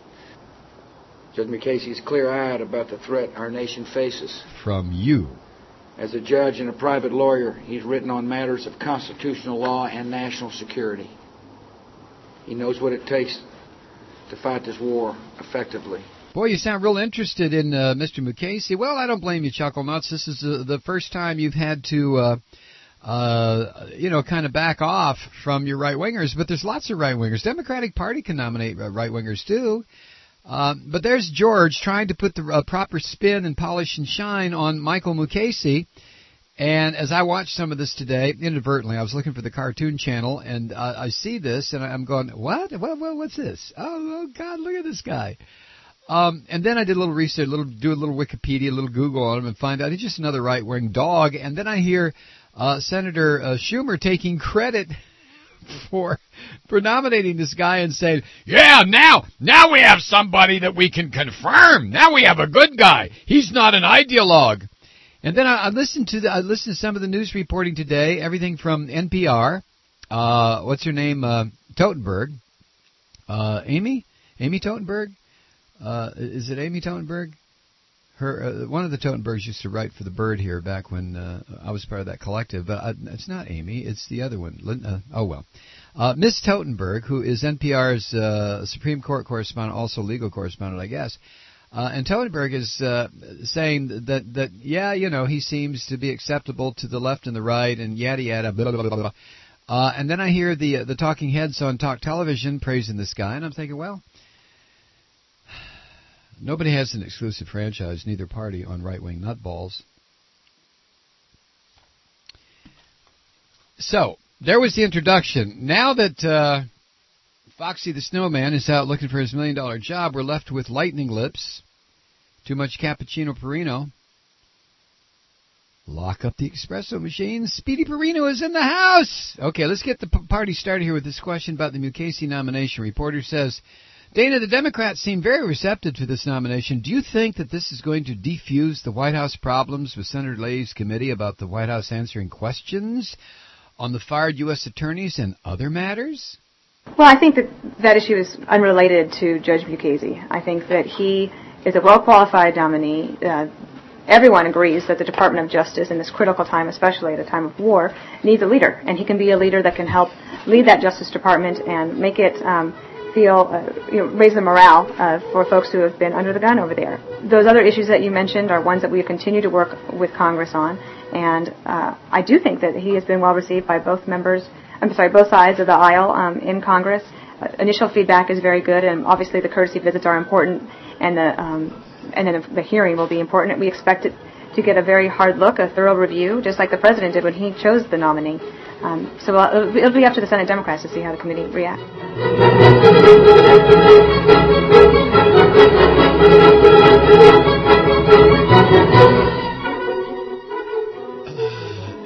Judge Mukasey is clear-eyed about the threat our nation faces. From you. As a judge and a private lawyer, he's written on matters of constitutional law and national security. He knows what it takes to fight this war effectively. Boy, you sound real interested in uh, Mister Mukasey. Well, I don't blame you, Chuckle Nuts. This is uh, the first time you've had to, uh, uh, you know, kind of back off from your right-wingers. But there's lots of right-wingers. Democratic Party can nominate uh, right-wingers, too. Uh, but there's George trying to put the uh, proper spin and polish and shine on Michael Mukasey. And as I watched some of this today, inadvertently, I was looking for the cartoon channel, and uh, I see this, and I'm going, what? What, what? What's this? Oh, oh, God, look at this guy. Um, and then I did a little research, a little, do a little Wikipedia, a little Google on him, and find out he's just another right-wing dog. And then I hear uh, Senator uh, Schumer taking credit for for nominating this guy and saying, yeah, now, now we have somebody that we can confirm. Now we have a good guy. He's not an ideologue. And then I, I listened to the, I listened to some of the news reporting today, everything from N P R. Uh, what's her name? Uh, Totenberg. Uh, Amy? Amy Totenberg? Uh, is it Amy Totenberg? Her uh, one of the Totenbergs used to write for The Bird here back when uh, I was part of that collective, but I, it's not Amy, it's the other one. Lin, uh, oh, well. Uh, Miss Totenberg, who is N P R's uh, Supreme Court correspondent, also legal correspondent, I guess. Uh, and Totenberg is uh, saying that, that, yeah, you know, he seems to be acceptable to the left and the right and yada, yada, blah, blah, blah, blah. Uh, and then I hear the, uh, the talking heads on Talk Television praising this guy, and I'm thinking, well, nobody has an exclusive franchise, neither party, on right-wing nutballs. So, there was the introduction. Now that uh, Foxy the Snowman is out looking for his million-dollar job, we're left with lightning lips, too much cappuccino Perino. Lock up the espresso machine. Speedy Perino is in the house. Okay, let's get the p- party started here with this question about the Mukasey nomination. Reporter says, Dana, the Democrats seem very receptive to this nomination. Do you think that this is going to defuse the White House problems with Senator Leahy's committee about the White House answering questions on the fired U S attorneys and other matters? Well, I think that that issue is unrelated to Judge Mukasey. I think that he is a well-qualified nominee. Uh, everyone agrees that the Department of Justice in this critical time, especially at a time of war, needs a leader. And he can be a leader that can help lead that Justice Department and make it um, feel, uh, you know, raise the morale uh, for folks who have been under the gun over there. Those other issues that you mentioned are ones that we continue to work with Congress on. And uh, I do think that he has been well received by both members, I'm sorry, both sides of the aisle um, in Congress. Uh, initial feedback is very good, and obviously the courtesy visits are important, and the um, and then the hearing will be important. We expect it to get a very hard look, a thorough review, just like the president did when he chose the nominee. Um, so uh, it'll, be, it'll be up to the Senate Democrats to see how the committee reacts.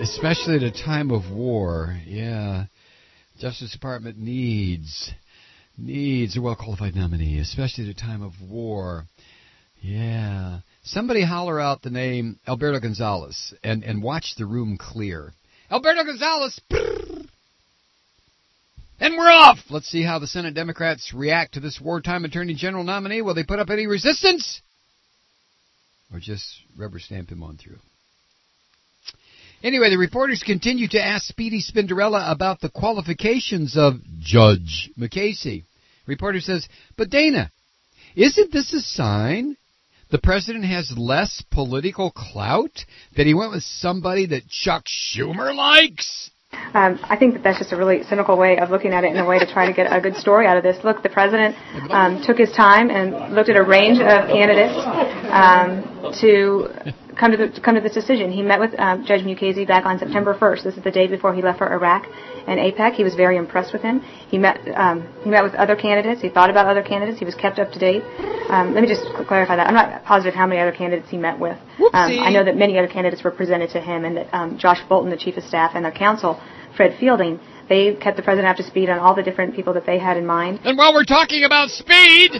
especially at a time of war. Yeah. Justice Department needs, needs a well-qualified nominee, especially at a time of war. Yeah. Somebody holler out the name Alberto Gonzales and, and watch the room clear. Alberto Gonzales! Brrr. And we're off! Let's see how the Senate Democrats react to this wartime Attorney General nominee. Will they put up any resistance? Or just rubber stamp him on through? Anyway, the reporters continue to ask Speedy Spinderella about the qualifications of Judge Mukasey. Reporter says, but Dana, isn't this a sign the president has less political clout? That he went with somebody that Chuck Schumer likes? Um, I think that that's just a really cynical way of looking at it in a way to try to get a good story out of this. Look, the president um, took his time and looked at a range of candidates um, to come to the, to come to this decision. He met with um, Judge Mukasey back on September first. This is the day before he left for Iraq and AIPAC. He was very impressed with him. He met um, he met with other candidates. He thought about other candidates. He was kept up to date. Um, let me just clarify that. I'm not positive how many other candidates he met with. Um, I know that many other candidates were presented to him, and that um, Josh Bolton, the chief of staff, and their counsel, Fred Fielding, they kept the president up to speed on all the different people that they had in mind. And while we're talking about speed,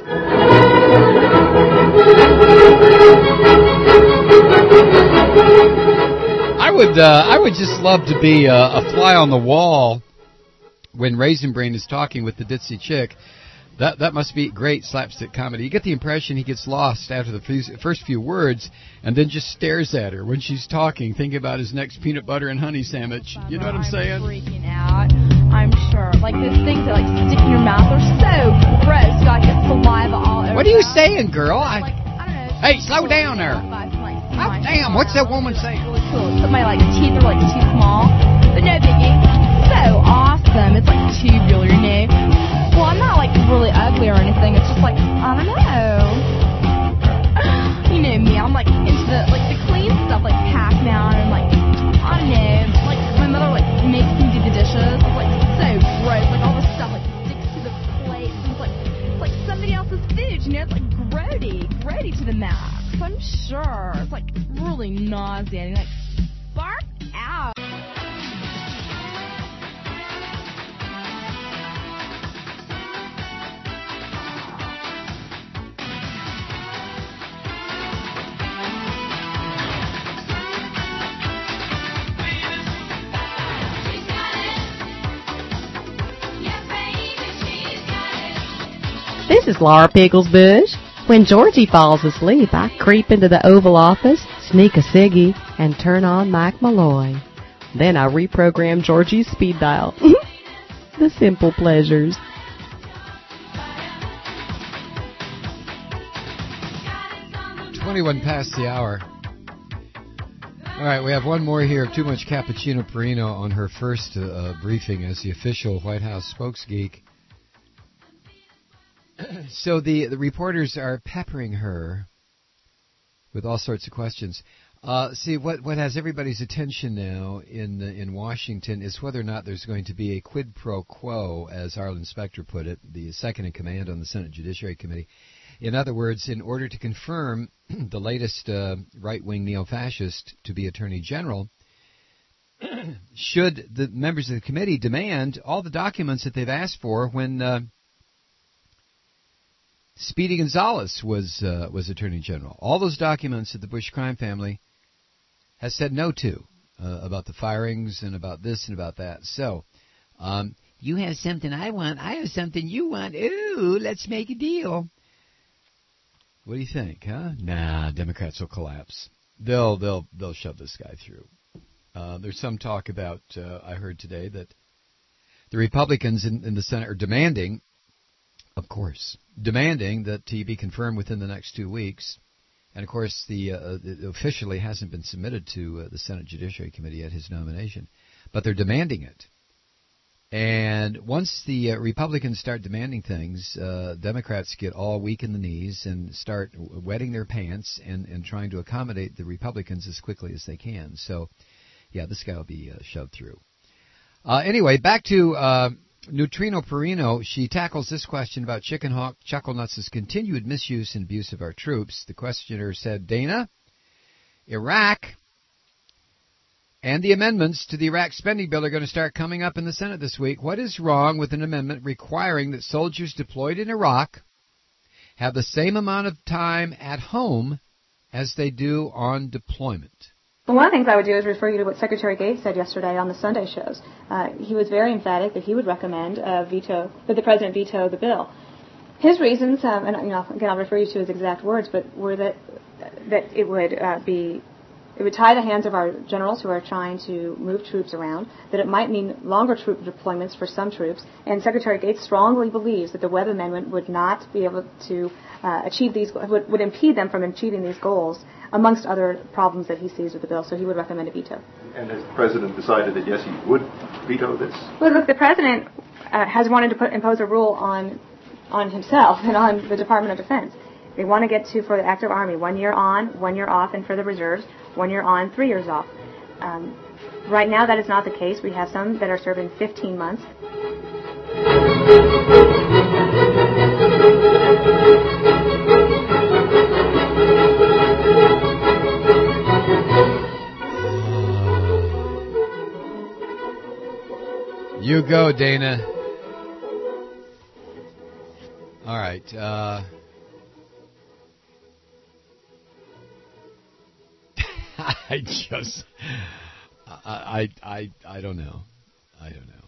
I would uh, I would just love to be uh, a fly on the wall when Raisin Brain is talking with the ditzy chick. That that must be great slapstick comedy. You get the impression he gets lost after the few, first few words and then just stares at her when she's talking, thinking about his next peanut butter and honey sandwich. You know what I'm saying? I'm freaking out, I'm sure. Like, those things that, like, stick in your mouth are so gross. You got, like, saliva all over. What are you saying, girl? I, like, I don't know. hey, slow down there. Oh, damn, what's that woman saying? Really cool. Except my, like, teeth are, like, too small. But no biggie. So awesome. It's, like, tubular, you know? Well, I'm not, like, really ugly or anything. It's just, like, I don't know. You know me. I'm, like, into the, like, the clean stuff, like Pac-Man and, like, I don't know. Like, my mother, like, makes me do the dishes. It's, like, so gross. Like, all this stuff, like, sticks to the plate. And it's, like, it's like somebody else's food, you know? It's, like, grody. Grody to the max. I'm sure. It's, like, really nauseating. Like, bark out. This is Laura Pigglesbush. When Georgie falls asleep, I creep into the Oval Office, sneak a ciggy, and turn on Mike Malloy. Then I reprogram Georgie's speed dial. The simple pleasures. twenty-one past the hour. All right, we have one more here. Too much cappuccino Perino on her first uh, briefing as the official White House spokesgeek. So the, the reporters are peppering her with all sorts of questions. Uh, see, what what has everybody's attention now in uh, in Washington is whether or not there's going to be a quid pro quo, as Arlen Specter put it, the second in command on the Senate Judiciary Committee. In other words, in order to confirm the latest uh, right-wing neo-fascist to be Attorney General, should the members of the committee demand all the documents that they've asked for when uh, Speedy Gonzales was uh, was Attorney General. All those documents that the Bush crime family has said no to uh, about the firings and about this and about that. So, um, you have something I want. I have something you want. Ooh, let's make a deal. What do you think, huh? Nah, Democrats will collapse. They'll they'll they'll shove this guy through. Uh, there's some talk about uh, I heard today that the Republicans in, in the Senate are demanding. Of course, demanding that he be confirmed within the next two weeks. And, of course, the uh, it officially hasn't been submitted to uh, the Senate Judiciary Committee yet, his nomination. But they're demanding it. And once the uh, Republicans start demanding things, uh, Democrats get all weak in the knees and start wetting their pants and, and trying to accommodate the Republicans as quickly as they can. So, yeah, this guy will be uh, shoved through. Uh, anyway, back to... Uh, Neutrino Perino, she tackles this question about Chicken Hawk Chucklenuts' continued misuse and abuse of our troops. The questioner said, Dana, Iraq And the amendments to the Iraq spending bill are going to start coming up in the Senate this week. What is wrong with an amendment requiring that soldiers deployed in Iraq have the same amount of time at home as they do on deployment? Well, one of the things I would do is refer you to what Secretary Gates said yesterday on the Sunday shows. Uh, he was very emphatic that he would recommend a veto, that the president veto the bill. His reasons, um, and you know, again, I'll refer you to his exact words, but were that that it would uh, be It would tie the hands of our generals who are trying to move troops around, that it might mean longer troop deployments for some troops, and Secretary Gates strongly believes that the Webb Amendment would not be able to uh, achieve these, would, would impede them from achieving these goals, amongst other problems that he sees with the bill, so he would recommend a veto. And has the President decided that, yes, he would veto this? Well, look, the President uh, has wanted to put, impose a rule on on himself and on the Department of Defense. They want to get to, for the active Army, one year on, one year off, and for the reserves, one year on, three years off. Um, right now, that is not the case. We have some that are serving fifteen months. You go, Dana. All right. Uh, I just, I, I, I, I don't know. I don't know.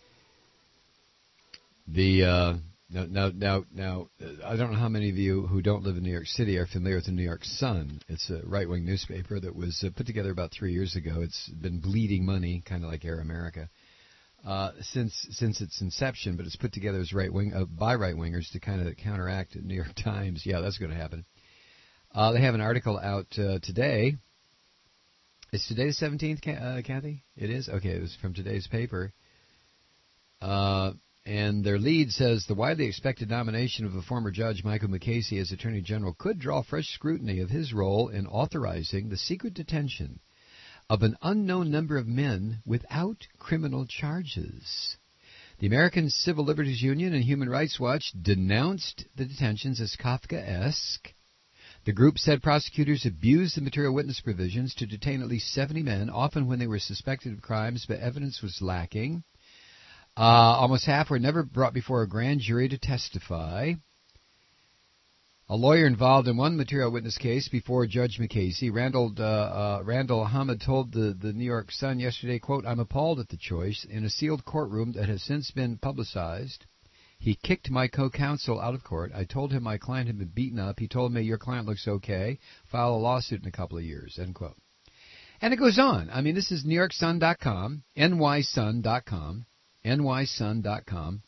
The uh, now, now, now, now, I don't know how many of you who don't live in New York City are familiar with the New York Sun. It's a right-wing newspaper that was uh, put together about three years ago. It's been bleeding money, kind of like Air America, uh, since since its inception. But it's put together as right-wing uh, by right-wingers to kind of counteract New York Times. Yeah, that's going to happen. Uh, they have an article out uh, today. Is today the seventeenth, uh, Kathy? It is? Okay, it was from today's paper. Uh, and their lead says the widely expected nomination of the former Judge Michael Mukasey as Attorney General could draw fresh scrutiny of his role in authorizing the secret detention of an unknown number of men without criminal charges. The American Civil Liberties Union and Human Rights Watch denounced the detentions as Kafkaesque. The group said prosecutors abused the material witness provisions to detain at least seventy men, often when they were suspected of crimes, but evidence was lacking. Uh, almost half were never brought before a grand jury to testify. A lawyer involved in one material witness case before Judge Mukasey, Randall, uh, uh, Randall Ahmed, told the, the New York Sun yesterday, quote, "I'm appalled at the choice. In a sealed courtroom that has since been publicized, he kicked my co-counsel out of court. I told him my client had been beaten up. He told me, your client looks okay. File a lawsuit in a couple of years," end quote. And it goes on. I mean, this is New York Sun dot com, N Y Sun dot com, N Y Sun dot com.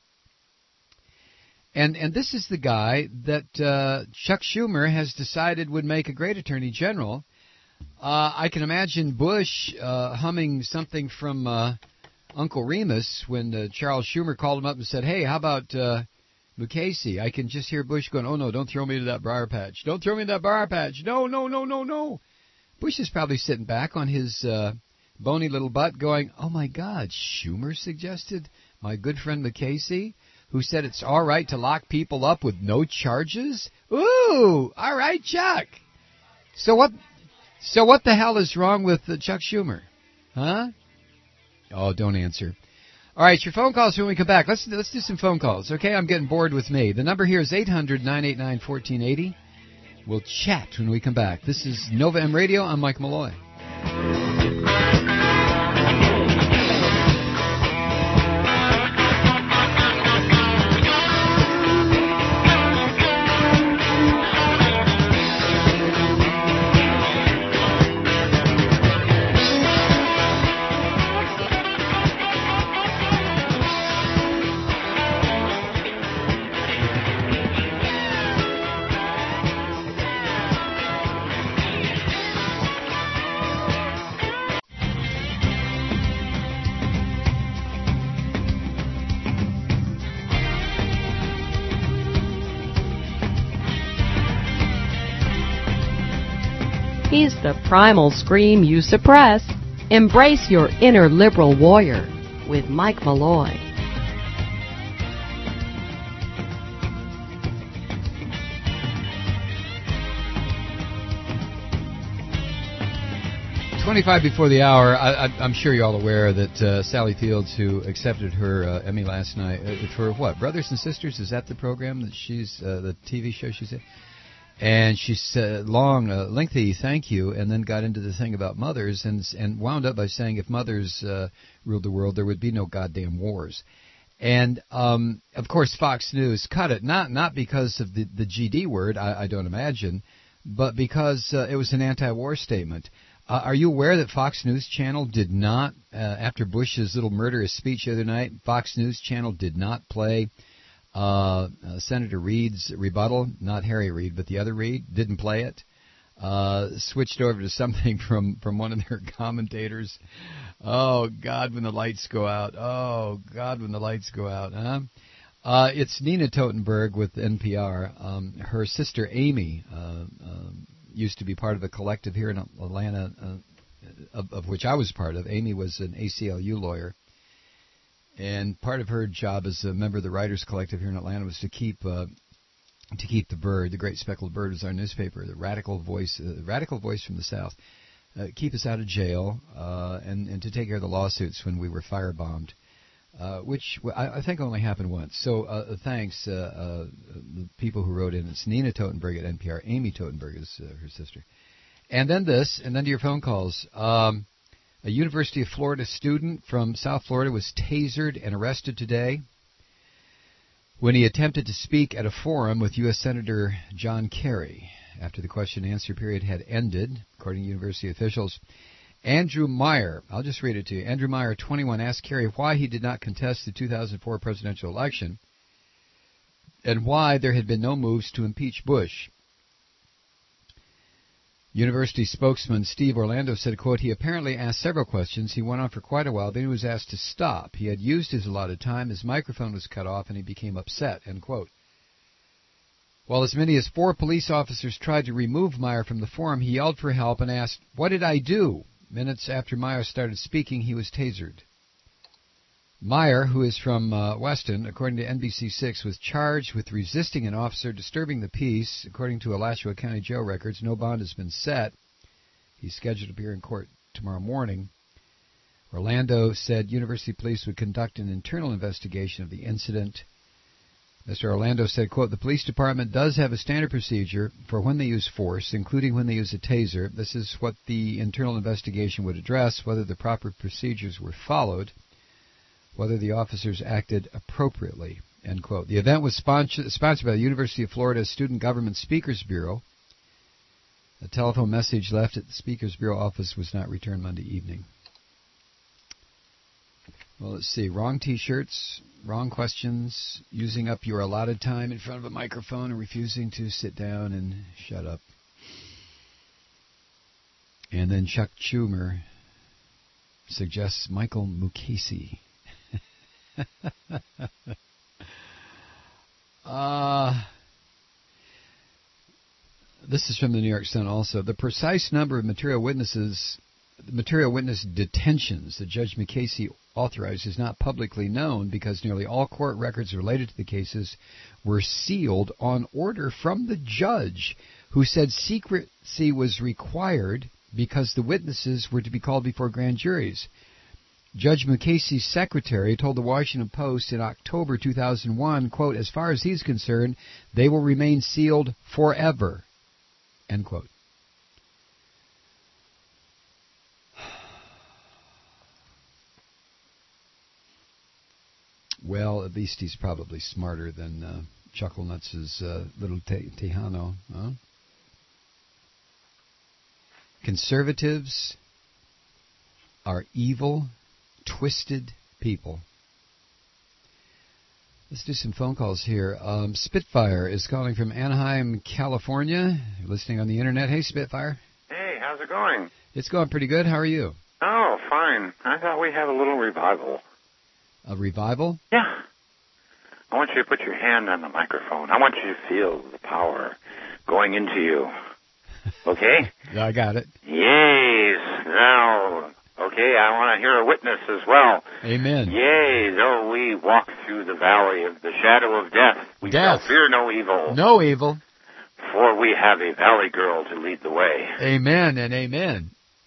And and this is the guy that uh, Chuck Schumer has decided would make a great attorney general. Uh, I can imagine Bush uh, humming something from Uh, Uncle Remus when uh, Charles Schumer called him up and said, "Hey, how about uh, Mukasey?" I can just hear Bush going, "Oh, no, don't throw me to that briar patch. Don't throw me to that briar patch. No, no, no, no, no." Bush is probably sitting back on his uh, bony little butt going, "Oh, my God, Schumer suggested my good friend Mukasey, who said it's all right to lock people up with no charges? Ooh, all right, Chuck. So what, so what the hell is wrong with uh, Chuck Schumer? Huh?" Oh, don't answer. All right, your phone calls when we come back. Let's let's do some phone calls, okay? I'm getting bored with me. The number here is eight hundred, nine eight nine, one four eight zero. We'll chat when we come back. This is Nova M Radio. I'm Mike Malloy. He's the primal scream you suppress. Embrace your inner liberal warrior with Mike Malloy. twenty-five before the hour. I, I, I'm sure you're all aware that uh, Sally Fields, who accepted her uh, Emmy last night uh, for what, Brothers and Sisters? Is that the program that she's uh, the T V show she's in? And she said long, uh, lengthy thank you, and then got into the thing about mothers, and and wound up by saying if mothers uh, ruled the world, there would be no goddamn wars. And um, of course, Fox News cut it not not because of the the G D word, I, I don't imagine, but because uh, it was an anti-war statement. Uh, are you aware that Fox News Channel did not, uh, after Bush's little murderous speech the other night, Fox News Channel did not play uh, uh, Senator Reid's rebuttal, not Harry Reid, but the other Reid, didn't play it. Uh, switched over to something from, from one of their commentators. Oh, God, when the lights go out. Oh, God, when the lights go out. Huh? Uh, it's Nina Totenberg with N P R. Um, her sister Amy uh, uh, used to be part of a collective here in Atlanta, uh, of, of which I was part of. Amy was an A C L U lawyer, and part of her job as a member of the Writers Collective here in Atlanta was to keep uh, to keep the Bird, the Great Speckled Bird, was our newspaper, the radical voice, uh, radical voice from the South, uh, keep us out of jail, uh, and and to take care of the lawsuits when we were firebombed. Uh, which I, I think only happened once. So uh, thanks, uh, uh, the people who wrote in. It's Nina Totenberg at N P R. Amy Totenberg is uh, her sister. And then this, and then to your phone calls. Um, a University of Florida student from South Florida was tasered and arrested today when he attempted to speak at a forum with U S Senator John Kerry after the question and answer period had ended, according to university officials. Andrew Meyer, I'll just read it to you. Andrew Meyer, twenty-one, asked Kerry why he did not contest the two thousand four presidential election and why there had been no moves to impeach Bush. University spokesman Steve Orlando said, quote, he apparently asked several questions. He went on for quite a while. Then he was asked to stop. He had used his allotted time. His microphone was cut off, and he became upset, end quote. While as many as four police officers tried to remove Meyer from the forum, he yelled for help and asked, what did I do? Minutes after Meyer started speaking, he was tasered. Meyer, who is from uh, Weston, according to N B C six, was charged with resisting an officer disturbing the peace. According to Alachua County Jail records, no bond has been set. He's scheduled to appear in court tomorrow morning. Orlando said university police would conduct an internal investigation of the incident. Mister Orlando said, quote, the police department does have a standard procedure for when they use force, including when they use a taser. This is what the internal investigation would address, whether the proper procedures were followed, whether the officers acted appropriately, end quote. The event was sponsor- sponsored by the University of Florida Student Government Speakers Bureau. A telephone message left at the Speakers Bureau office was not returned Monday evening. Well, let's see. Wrong T-shirts, wrong questions, using up your allotted time in front of a microphone and refusing to sit down and shut up. And then Chuck Schumer suggests Michael Mukasey. uh, this is from the New York Sun also. The precise number of material witnesses, material witness detentions that Judge Mukasey authorized is not publicly known because nearly all court records related to the cases were sealed on order from the judge, who said secrecy was required because the witnesses were to be called before grand juries. Judge Mukasey's secretary told the Washington Post in October two thousand one, quote, as far as he's concerned, they will remain sealed forever, end quote. Well, at least he's probably smarter than uh, Chucklenuts' uh, little te- Tejano. Huh? Conservatives are evil, twisted people. Let's do some phone calls here. Um, Spitfire is calling from Anaheim, California. You're listening on the Internet. Hey, Spitfire. Hey, how's it going? It's going pretty good. How are you? Oh, fine. I thought we'd have a little revival. A revival? Yeah. I want you to put your hand on the microphone. I want you to feel the power going into you. Okay? Yeah, I got it. Yes. Now, okay, I want to hear a witness as well. Amen. Yea, though we walk through the valley of the shadow of death, we death. shall fear no evil. No evil. For we have a valley girl to lead the way. Amen and amen.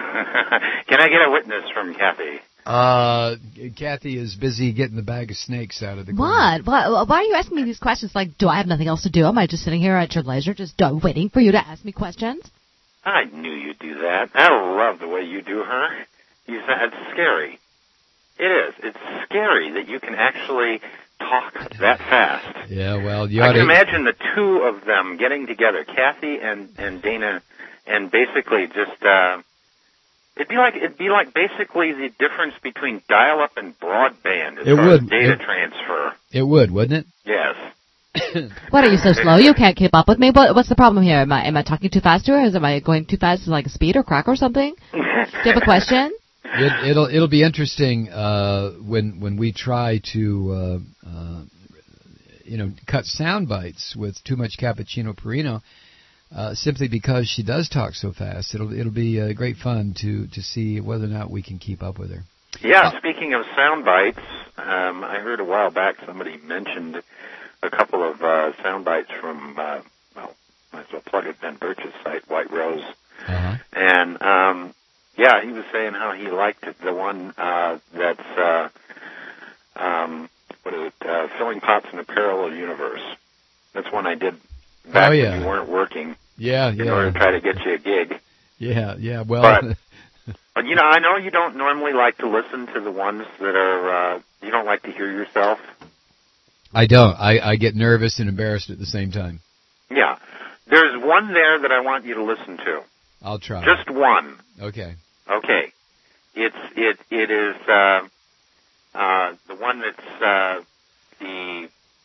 Can I get a witness from Kathy? Uh, Kathy is busy getting the bag of snakes out of the corner. What? Why, why are you asking me these questions? Like, do I have nothing else to do? Am I just sitting here at your leisure, just uh, waiting for you to ask me questions? I knew you'd do that. I love the way you do her. You said it's scary. It is. It's scary that you can actually talk that fast. Yeah, well, you I ought can to... imagine the two of them getting together, Kathy and, and Dana, and basically just... Uh, It'd be like it'd be like basically the difference between dial-up and broadband as It far would. as data It- transfer. It would, wouldn't it? Yes. What, are you so slow you can't keep up with me? What, what's the problem here? Am I am I talking too fast to her? Is am I going too fast to like a speed or crack or something? Do you have a question? It, it'll it'll be interesting uh, when when we try to uh, uh, you know cut sound bites with too much cappuccino Perino. Uh, simply because she does talk so fast, it'll it'll be uh, great fun to, to see whether or not we can keep up with her. Yeah, speaking of sound bites, um, I heard a while back somebody mentioned a couple of uh, sound bites from, uh, well, might as well plug it, Ben Birch's site, White Rose. Uh-huh. And, um, yeah, he was saying how he liked the one uh, that's, uh, um, what is it, uh, Filling Pots in a Parallel Universe. That's one I did back Oh, yeah. when you weren't working Yeah, in yeah. order to try to get you a gig. Yeah, yeah. Well, But, but, you know, I know you don't normally like to listen to the ones that are, uh, you don't like to hear yourself. I don't. I, I get nervous and embarrassed at the same time. Yeah. There's one there that I want you to listen to. I'll try. Just one. Okay. Okay. It's, it, it is, uh, uh, the one that's, uh, the,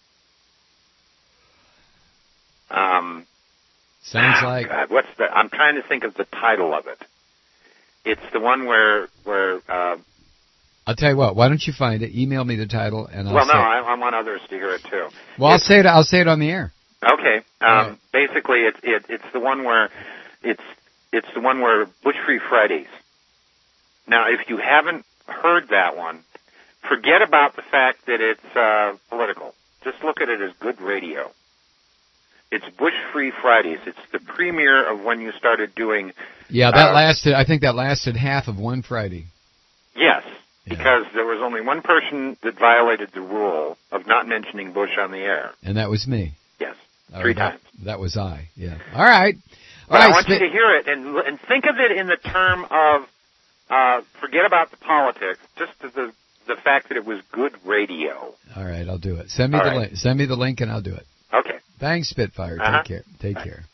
um, Sounds like... God, what's the, I'm trying to think of the title of it. It's the one where, where, uh, I'll tell you what. Why don't you find it? Email me the title, and I'll well, say. no, I, I want others to hear it too. Well, I'll It's- say it. I'll say it on the air. Okay. Um, right. Basically, it's it, it's the one where it's it's the one where Bush Free Fridays. Now, if you haven't heard that one, forget about the fact that it's uh, political. Just look at it as good radio. It's Bush Free Fridays. It's the premiere of when you started doing. Yeah, that uh, lasted. I think that lasted half of one Friday. Yes, Yeah. because there was only one person that violated the rule of not mentioning Bush on the air. And that was me. Yes, All three right, that, times. That was I. Yeah. All right. All But right. I want you Spi- to hear it and and think of it in the term of uh, forget about the politics, just the the fact that it was good radio. All right, I'll do it. Send me All the right. link. Send me the link, and I'll do it. Okay. Thanks, Spitfire. Uh-huh. Take care. Take care.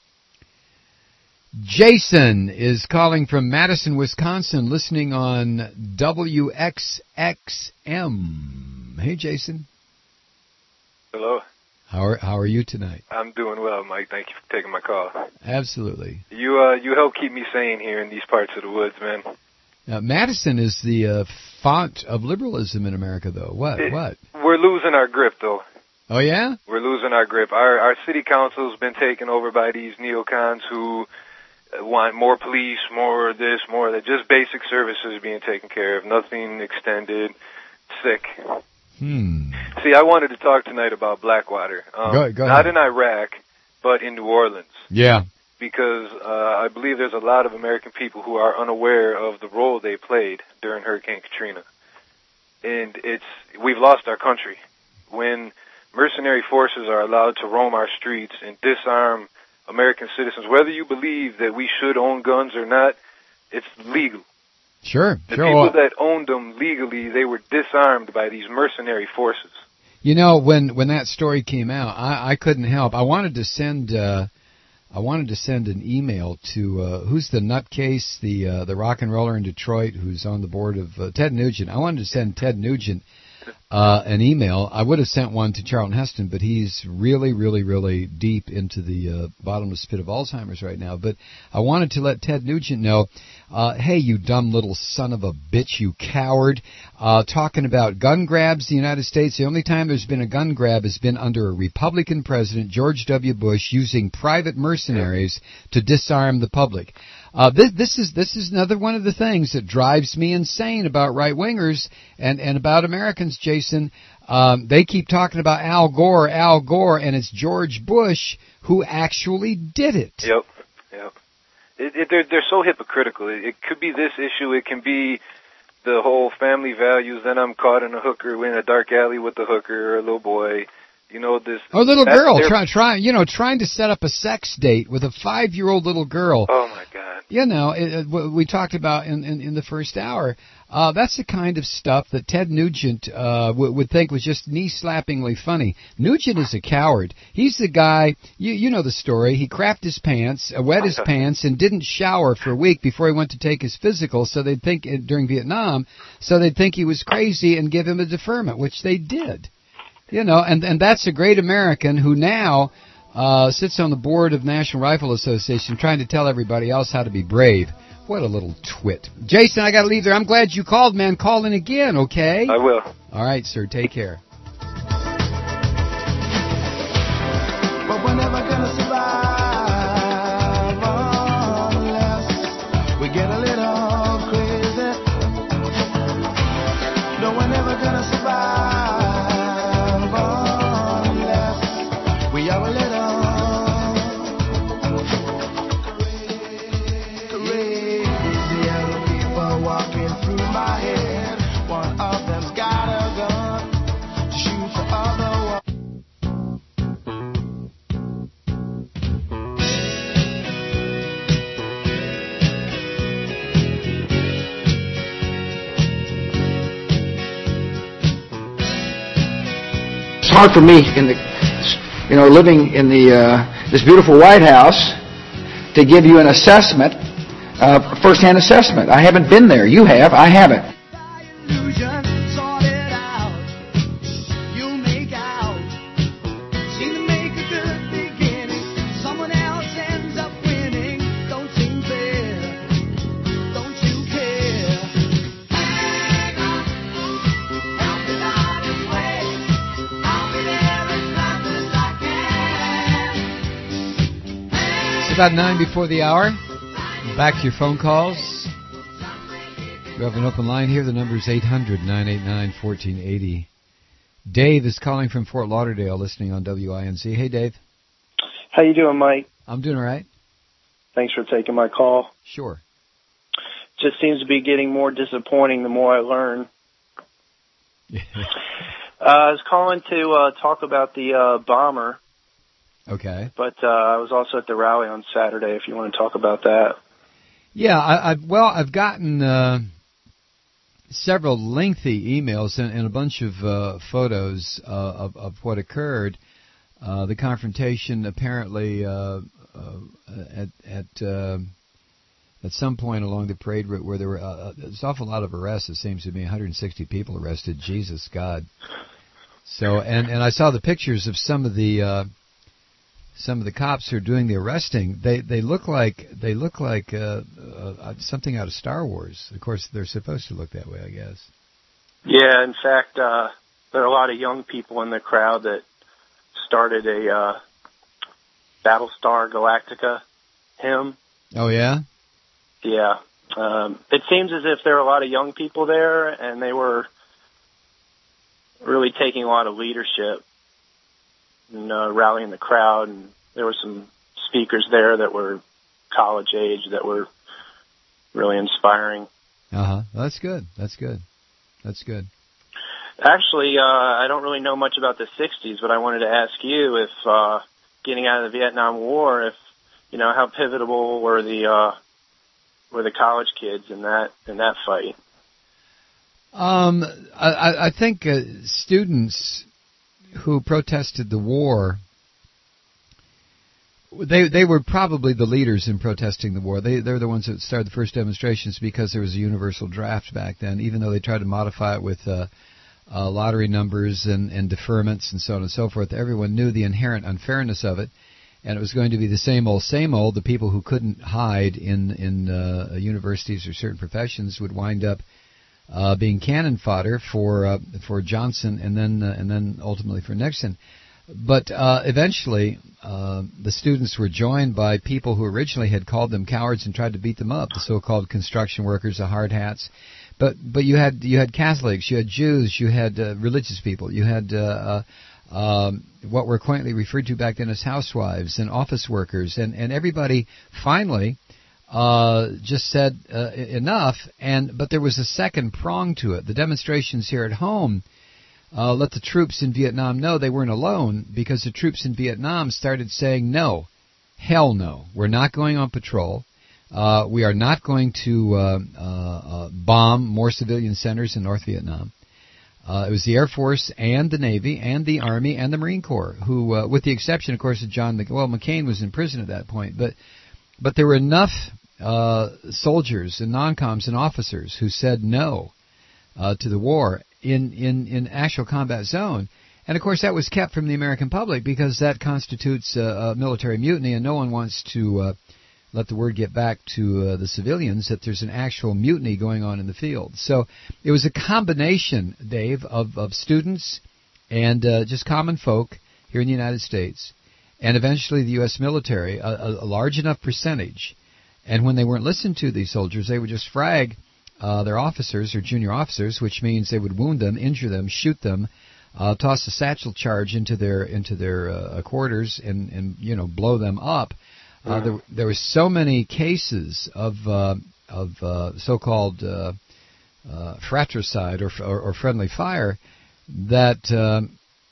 Jason is calling from Madison, Wisconsin, listening on W X X M. Hey, Jason. Hello. How are How are you tonight? I'm doing well, Mike. Thank you for taking my call. Absolutely. You uh, you help keep me sane here in these parts of the woods, man. Now, Madison is the uh, font of liberalism in America, though. What? It- what? We're losing our grip, though. Oh, yeah? We're losing our grip. Our our city council's been taken over by these neocons who uh, want more police, more of this, more of that. Just basic services being taken care of. Nothing extended. Sick. Hmm. See, I wanted to talk tonight about Blackwater. Um, Go- go not ahead. in Iraq, but in New Orleans. Yeah. Because uh, I believe there's a lot of American people who are unaware of the role they played during Hurricane Katrina. And it's we've lost our country. When mercenary forces are allowed to roam our streets and disarm American citizens, whether you believe that we should own guns or not, it's legal. Sure. The sure. people Well, that owned them legally, they were disarmed by these mercenary forces. you know, when when that story came out, I, I couldn't help. I wanted to send uh, I wanted to send an email to uh, who's the nutcase, the uh, the rock and roller in Detroit, who's on the board of uh, Ted Nugent. I wanted to send Ted Nugent uh, an email. I would have sent one to Charlton Heston, but he's really, really, really deep into the uh, bottomless pit of Alzheimer's right now. But I wanted to let Ted Nugent know, uh, hey, you dumb little son of a bitch, you coward, uh, talking about gun grabs in the United States. The only time there's been a gun grab has been under a Republican president, George W. Bush, using private mercenaries to disarm the public. Uh, this, this is this is another one of the things that drives me insane about right wingers and, and about Americans, Jason. Um, they keep talking about Al Gore, Al Gore, and it's George Bush who actually did it. Yep, yep. it, it, they're they're so hypocritical. It, it could be this issue. It can be the whole family values. Then I'm caught in a hooker in a dark alley with a hooker or a little boy. You know this. Oh, little that's girl, their- try, try, you know, trying to set up a sex date with a five-year-old little girl. Oh my God. You know, it, it, what we talked about in, in, in the first hour. Uh, that's the kind of stuff that Ted Nugent uh, w- would think was just knee-slappingly funny. Nugent is a coward. He's the guy, you, you know the story, he crapped his pants, uh, wet his pants, and didn't shower for a week before he went to take his physical, so they'd think, uh, during Vietnam, so they'd think he was crazy and give him a deferment, which they did. You know, and, and that's a great American who now uh, sits on the board of National Rifle Association trying to tell everybody else how to be brave. What a little twit. Jason, I got to leave there. I'm glad you called, man. Call in again, okay? I will. All right, sir. Take care. But we're never gonna survive unless we get a little crazy. No, we're never gonna survive unless we are a little crazy. Other people walking through my head. One of them's got a gun to shoot the other one. It's hard for me in the, you know, living in the uh, this beautiful White House to give you an assessment, uh, first-hand assessment. I haven't been there. You have. I haven't. Illusion, sort it out. You'll make out. Seem to make a good beginning. Someone else ends up winning. Don't seem fair. Don't you care? Hang on. Help me out this way. I'll be there as fast as I can. It's about nine before the hour. Back to your phone calls. We have an open line here. The number is eight hundred, nine eight nine, one four eight zero. Dave is calling from Fort Lauderdale, listening on W I N Z. Hey, Dave. How you doing, Mike? I'm doing all right. Thanks for taking my call. Sure. Just seems to be getting more disappointing the more I learn. uh, I was calling to uh, talk about the uh, bomber, Okay. but uh, I was also at the rally on Saturday if you want to talk about that. Yeah, I, I well, I've gotten uh, several lengthy emails and, and a bunch of uh, photos uh, of, of what occurred. Uh, the confrontation apparently uh, uh, at at uh, at some point along the parade route where there were uh, there's an awful lot of arrests. It seems to be one hundred sixty people arrested. Jesus God. So and, and I saw the pictures of some of the uh, some of the cops who are doing the arresting. They they look like they look like uh, uh, something out of Star Wars. Of course, they're supposed to look that way, I guess. Yeah, in fact, uh, there are a lot of young people in the crowd that started a uh, Battlestar Galactica hymn. Oh yeah. Yeah. Um, it seems as if there are a lot of young people there, and they were really taking a lot of leadership and uh, rallying the crowd. And there were some speakers there that were college age that were really inspiring. Uh huh. That's good. That's good. That's good. Actually, uh, I don't really know much about the sixties, but I wanted to ask you if uh, getting out of the Vietnam War, if you know how pivotal were the uh, were the college kids in that in that fight. Um, I, I think uh, students who protested the war, they they were probably the leaders in protesting the war. They they're the ones that started the first demonstrations because there was a universal draft back then. Even though they tried to modify it with uh, uh, lottery numbers and, and deferments and so on and so forth, everyone knew the inherent unfairness of it, and it was going to be the same old, same old. The people who couldn't hide in in uh, universities or certain professions would wind up uh, being cannon fodder for uh, for Johnson and then uh, and then ultimately for Nixon. But uh, eventually, uh, the students were joined by people who originally had called them cowards and tried to beat them up, the so-called construction workers, the hard hats. But but you had you had Catholics, you had Jews, you had uh, religious people, you had uh, uh, um, what were quaintly referred to back then as housewives and office workers, and, and everybody finally uh, just said uh, enough, and but there was a second prong to it. The demonstrations here at home uh, let the troops in Vietnam know they weren't alone, because the troops in Vietnam started saying, no, hell no, we're not going on patrol. Uh, we are not going to uh, uh, uh, bomb more civilian centers in North Vietnam. Uh, it was the Air Force and the Navy and the Army and the Marine Corps who, uh, with the exception, of course, of John McCain. Well, McCain was in prison at that point, but but there were enough uh, soldiers and non-coms and officers who said no uh, to the war in, in, in actual combat zone. And, of course, that was kept from the American public because that constitutes uh, a military mutiny, and no one wants to uh, let the word get back to uh, the civilians that there's an actual mutiny going on in the field. So it was a combination, Dave, of, of students and uh, just common folk here in the United States, and eventually the U S military, a, a large enough percentage. And when they weren't listened to, these soldiers, they would just frag uh, their officers or junior officers, which means they would wound them, injure them, shoot them, uh, toss a satchel charge into their into their uh, quarters, and, and you know blow them up. Uh, there, there were so many cases of uh, of uh, so-called uh, uh, fratricide or, or, or friendly fire that uh,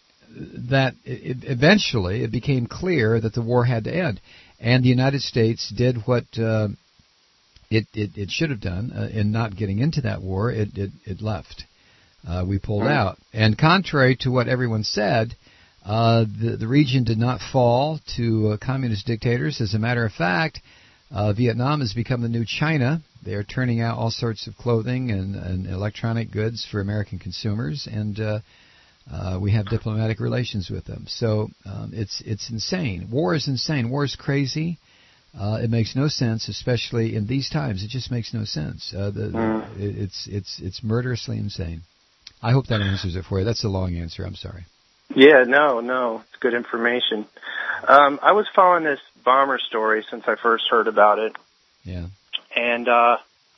that it, eventually it became clear that the war had to end, and the United States did what uh, it, it it should have done uh, in not getting into that war. It it, it left. Uh, we pulled out, and contrary to what everyone said. Uh, the, the region did not fall to uh, communist dictators. As a matter of fact, uh, Vietnam has become the new China. They are turning out all sorts of clothing and, and electronic goods for American consumers, and uh, uh, we have diplomatic relations with them. So um, it's it's insane. War is insane. War is crazy. Uh, it makes no sense, especially in these times. It just makes no sense. Uh, the, the, it's it's it's murderously insane. I hope that answers it for you. That's a long answer. I'm sorry. Yeah, no, no, it's good information. Um, I was following this bomber story since I first heard about it. Yeah. And uh,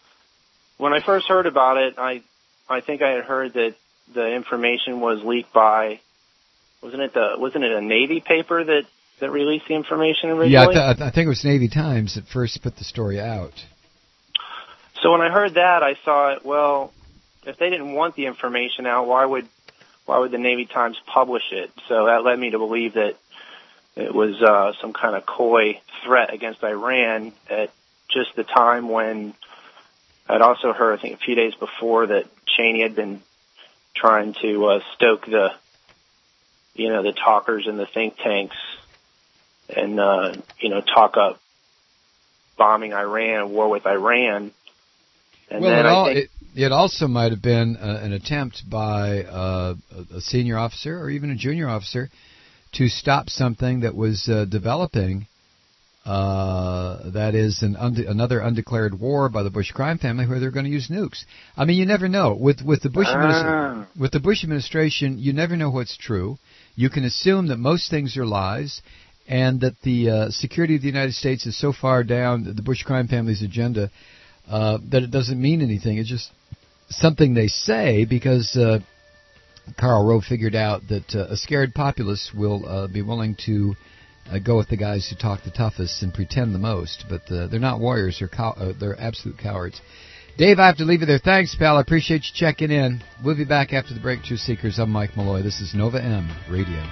when I first heard about it, I I think I had heard that the information was leaked by, wasn't it the wasn't it a Navy paper that, that released the information originally? Yeah, I, th- I think it was Navy Times that first put the story out. So when I heard that, I thought, well, if they didn't want the information out, why would Why would the Navy Times publish it? So that led me to believe that it was uh, some kind of coy threat against Iran at just the time when I'd also heard, I think a few days before, that Cheney had been trying to uh, stoke the, you know, the talkers in the think tanks and, uh, you know, talk up bombing Iran, war with Iran. And well, then it, I all, think... it, it also might have been uh, an attempt by uh, a, a senior officer or even a junior officer to stop something that was uh, developing, uh, that is an unde- another undeclared war by the Bush crime family where they're going to use nukes. I mean, you never know. With with the Bush Ah. administ- with the Bush administration, you never know what's true. You can assume that most things are lies, and that the uh, security of the United States is so far down the Bush crime family's agenda uh, that it doesn't mean anything. It's just something they say because uh, Karl Rove figured out that uh, a scared populace will uh, be willing to uh, go with the guys who talk the toughest and pretend the most, but uh, they're not warriors. They're cow- uh, they're absolute cowards. Dave, I have to leave you there. Thanks, pal. I appreciate you checking in. We'll be back after the break. Truth Seekers, I'm Mike Malloy. This is Nova M Radio.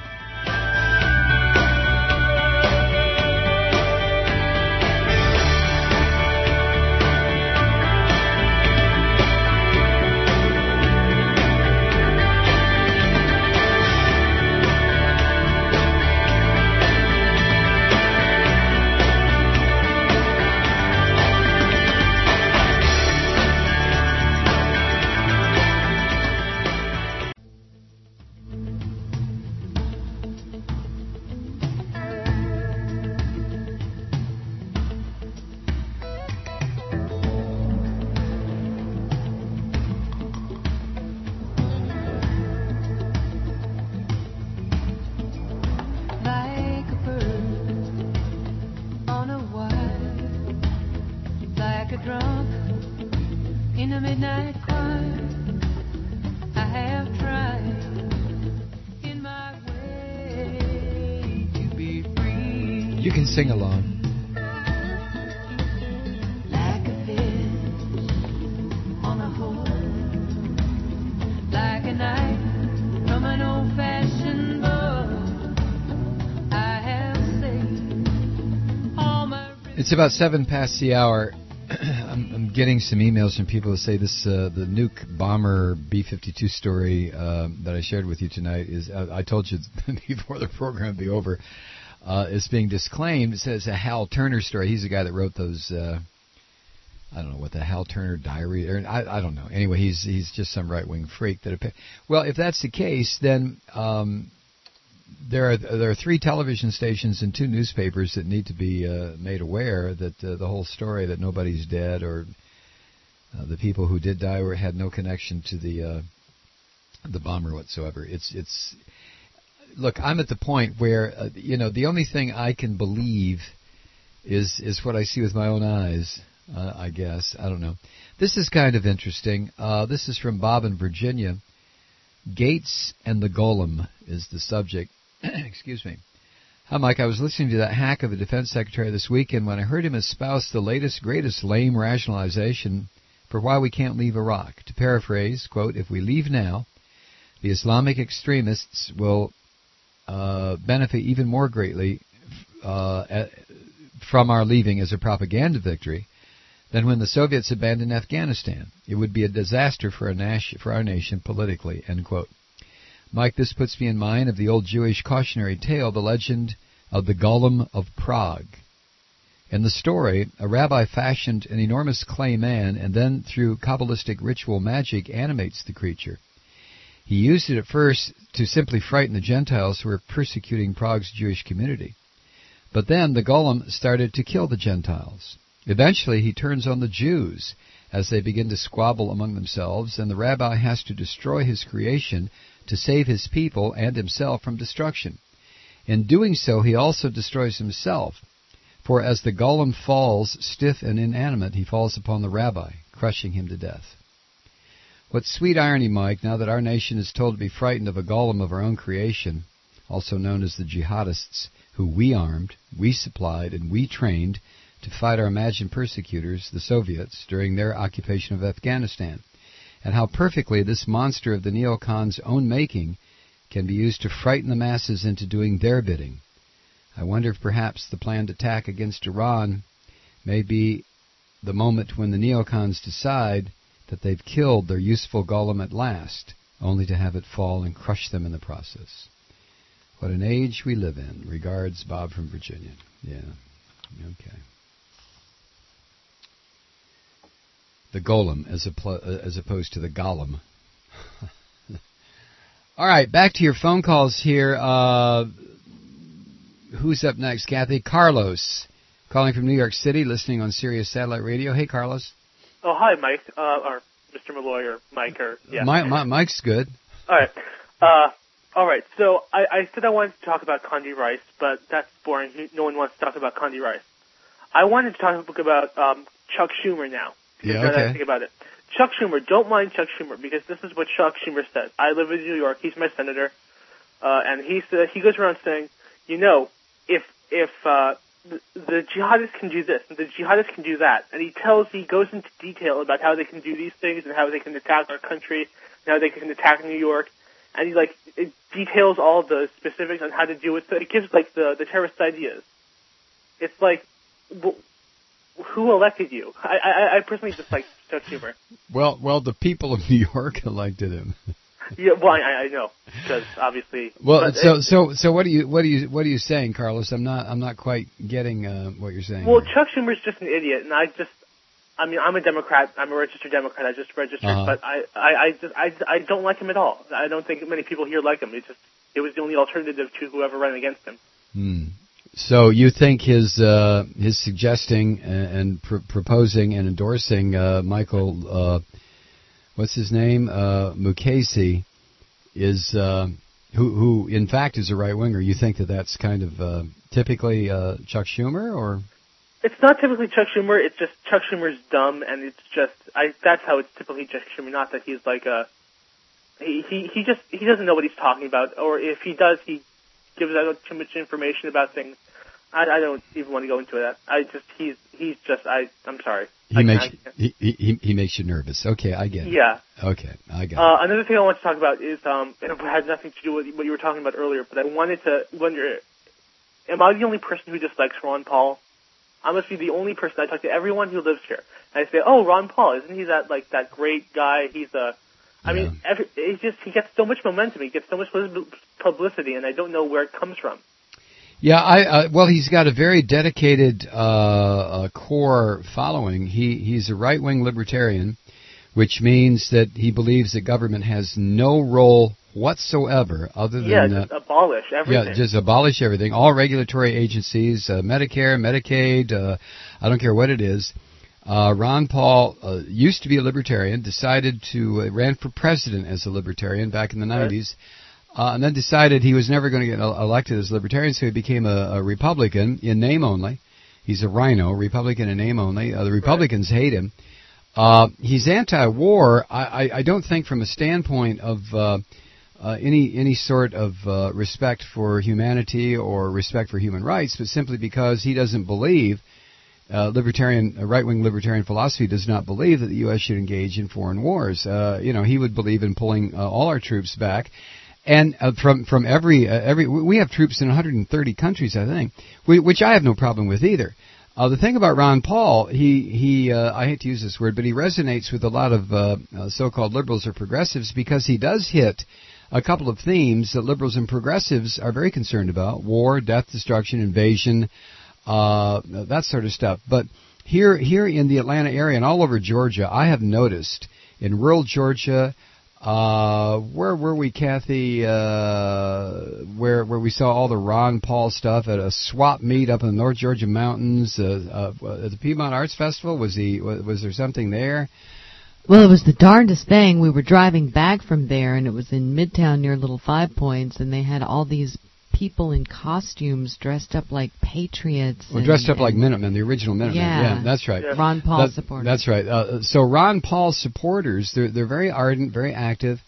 You can sing along. It's about seven past the hour. I'm, I'm getting some emails from people who say this uh, the nuke bomber B fifty-two story uh, that I shared with you tonight is. Uh, I told you before the program be over. Uh, is being disclaimed. It says a Hal Turner story. He's the guy that wrote those. Uh, I don't know what the Hal Turner diary. Or I, I don't know. Anyway, he's he's just some right wing freak that. Appa- well, if that's the case, then. Um, There are there are three television stations and two newspapers that need to be uh, made aware that uh, the whole story that nobody's dead or uh, the people who did die were had no connection to the uh, the bomber whatsoever. It's it's look, I'm at the point where uh, you know the only thing I can believe is is what I see with my own eyes. Uh, I guess I don't know. This is kind of interesting. Uh, this is from Bob in Virginia. Gates and the Golem is the subject. Excuse me. Hi, Mike. I was listening to that hack of a defense secretary this weekend when I heard him espouse the latest, greatest lame rationalization for why we can't leave Iraq. To paraphrase, quote, if we leave now, the Islamic extremists will uh, benefit even more greatly uh, at, from our leaving as a propaganda victory than when the Soviets abandoned Afghanistan. It would be a disaster for, a nation, for our nation politically, end quote. Mike, this puts me in mind of the old Jewish cautionary tale, the legend of the Golem of Prague. In the story, a rabbi fashioned an enormous clay man and then, through Kabbalistic ritual magic, animates the creature. He used it at first to simply frighten the Gentiles who were persecuting Prague's Jewish community. But then the Golem started to kill the Gentiles. Eventually, he turns on the Jews as they begin to squabble among themselves, and the rabbi has to destroy his creation to save his people and himself from destruction. In doing so, he also destroys himself, for as the golem falls stiff and inanimate, he falls upon the rabbi, crushing him to death. What sweet irony, Mike, now that our nation is told to be frightened of a golem of our own creation, also known as the jihadists, who we armed, we supplied, and we trained to fight our imagined persecutors, the Soviets, during their occupation of Afghanistan, and how perfectly this monster of the neocons' own making can be used to frighten the masses into doing their bidding. I wonder if perhaps the planned attack against Iran may be the moment when the neocons decide that they've killed their useful golem at last, only to have it fall and crush them in the process. What an age we live in. Regards, Bob from Virginia. Yeah, okay. The golem as, a, as opposed to the golem. All right, back to your phone calls here. Uh, who's up next, Kathy? Carlos, calling from New York City, listening on Sirius Satellite Radio. Hey, Carlos. Oh, hi, Mike, uh, or Mister Malloy, or Mike, or, yeah. My, my, Mike's good. All right. Uh, all right, so I, I said I wanted to talk about Condi Rice, but that's boring. No one wants to talk about Condi Rice. I wanted to talk about um, Chuck Schumer now. Yeah, okay. Think about it. Chuck Schumer, don't mind Chuck Schumer, because this is what Chuck Schumer said. I live in New York. He's my senator, uh, and he said, he goes around saying, you know, if if uh, the, the jihadists can do this and the jihadists can do that, and he tells, he goes into detail about how they can do these things and how they can attack our country and how they can attack New York, and he like it details all the specifics on how to do it. So it gives like the the terrorist ideas. It's like. Well, who elected you? I, I, I personally dislike Chuck Schumer. Well, well, the people of New York elected him. Yeah, well, I, I know because obviously. Well, so it, so so what are you what are you what are you saying, Carlos? I'm not I'm not quite getting uh, what you're saying. Well, here. Chuck Schumer's just an idiot, and I just, I mean, I'm a Democrat. I'm a registered Democrat. I just registered, uh-huh. but I, I, I just I, I don't like him at all. I don't think many people here like him. It just it was the only alternative to whoever ran against him. Hmm. So you think his uh, his suggesting and, and pr- proposing and endorsing uh, Michael, uh, what's his name, uh, Mukasey, is uh, who who in fact is a right winger? You think that that's kind of uh, typically uh, Chuck Schumer, or? It's not typically Chuck Schumer. It's just Chuck Schumer's dumb, and it's just I. That's how it's typically Chuck Schumer. Not that he's like a he he he just he doesn't know what he's talking about, or if he does, he gives out too much information about things. I, I don't even want to go into that. I just he's he's just I I'm sorry. He I, makes I, he, he he makes you nervous. Okay, I get it. Yeah. Okay, I got uh, it. Another thing I want to talk about is um and it had nothing to do with what you were talking about earlier, but I wanted to wonder: am I the only person who dislikes Ron Paul? I must be the only person. I talk to everyone who lives here, and I say, "Oh, Ron Paul, isn't he that like that great guy? He's a." I Yeah. mean, every, it's just he gets so much momentum. He gets so much publicity, and I don't know where it comes from. Yeah, I uh, well, he's got a very dedicated uh, uh, core following. He he's a right-wing libertarian, which means that he believes that government has no role whatsoever other than Yeah, just uh, abolish everything. yeah, just abolish everything. All regulatory agencies, uh, Medicare, Medicaid, uh, I don't care what it is. Uh, Ron Paul uh, used to be a libertarian, decided to uh, ran for president as a libertarian back in the nineties. Uh, and then decided he was never going to get elected as libertarian, so he became a, a Republican in name only. He's a rhino, Republican in name only. Uh, the Republicans right. hate him. Uh, he's anti-war. I, I, I don't think from a standpoint of uh, uh, any any sort of uh, respect for humanity or respect for human rights, but simply because he doesn't believe uh, libertarian, uh, right-wing libertarian philosophy does not believe that the U S should engage in foreign wars. Uh, you know, he would believe in pulling uh, all our troops back. And uh, from from every uh, every we have troops in one hundred thirty countries, I think, we, which I have no problem with either. Uh, the thing about Ron Paul, he he uh, I hate to use this word, but he resonates with a lot of uh, uh, so-called liberals or progressives because he does hit a couple of themes that liberals and progressives are very concerned about: war, death, destruction, invasion, uh, that sort of stuff. But here here in the Atlanta area and all over Georgia, I have noticed in rural Georgia. Uh, where were we, Kathy? Uh, where where we saw all the Ron Paul stuff at a swap meet up in the North Georgia mountains uh, uh, at the Piedmont Arts Festival. Was he? Was, was there something there? Well, it was the darndest thing. We were driving back from there, and it was in Midtown near Little Five Points, and they had all these people in costumes dressed up like patriots. Well, and, dressed up and like Minutemen, the original Minutemen. Yeah, yeah that's right. Yeah. Ron Paul that, supporters. That's right. Uh, so Ron Paul supporters, they're they're very ardent, very active.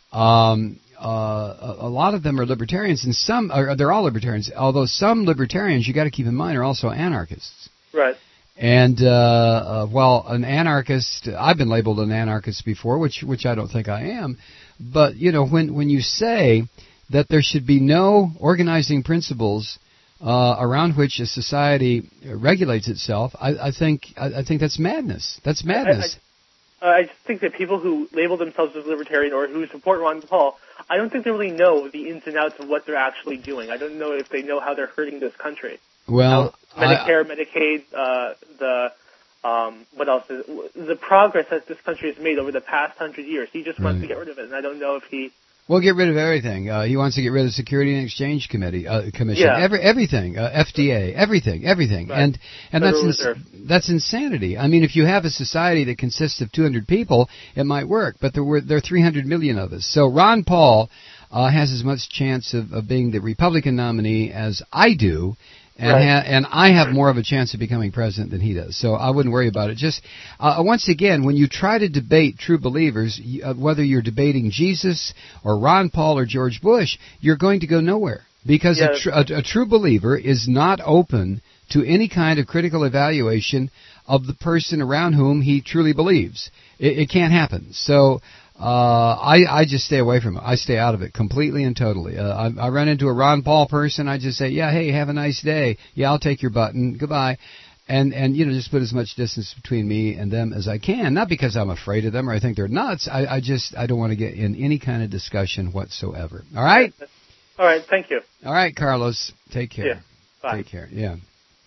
Um, uh, a, a lot of them are libertarians, and some are, they're all libertarians. Although some libertarians, you got to keep in mind, are also anarchists. Right. And uh, uh, well, an anarchist, I've been labeled an anarchist before, which which I don't think I am. But you know, when when you say that there should be no organizing principles uh, around which a society regulates itself, I, I think I, I think that's madness. That's madness. I, I, I just think that people who label themselves as libertarian or who support Ron Paul, I don't think they really know the ins and outs of what they're actually doing. I don't know if they know how they're hurting this country. Well, how Medicare, I, Medicaid, uh, the um, what else? Is, the progress that this country has made over the past hundred years. He just wants right. to get rid of it, and I don't know if he. Well, get rid of everything. Uh, he wants to get rid of the Security and Exchange Committee uh, Commission, yeah. Every, everything, uh, F D A, everything, everything, right. and and Federal that's Reserve. ins- that's insanity. I mean, if you have a society that consists of two hundred people, it might work, but there were there are three hundred million of us. So Ron Paul uh, has as much chance of, of being the Republican nominee as I do. And, right. ha- and I have more of a chance of becoming president than he does, so I wouldn't worry about it. Just uh, once again, when you try to debate true believers, uh, whether you're debating Jesus or Ron Paul or George Bush, you're going to go nowhere because yeah. a, tr- a, a true believer is not open to any kind of critical evaluation of the person around whom he truly believes. It, it can't happen. So. Uh, I, I just stay away from it. I stay out of it completely and totally. Uh, I, I run into a Ron Paul person, I just say, yeah, hey, have a nice day. Yeah, I'll take your button. Goodbye. And, and you know, just put as much distance between me and them as I can. Not because I'm afraid of them or I think they're nuts. I, I just, I don't want to get in any kind of discussion whatsoever. All right? All right, thank you. All right, Carlos. Take care. Yeah, bye. Take care, yeah.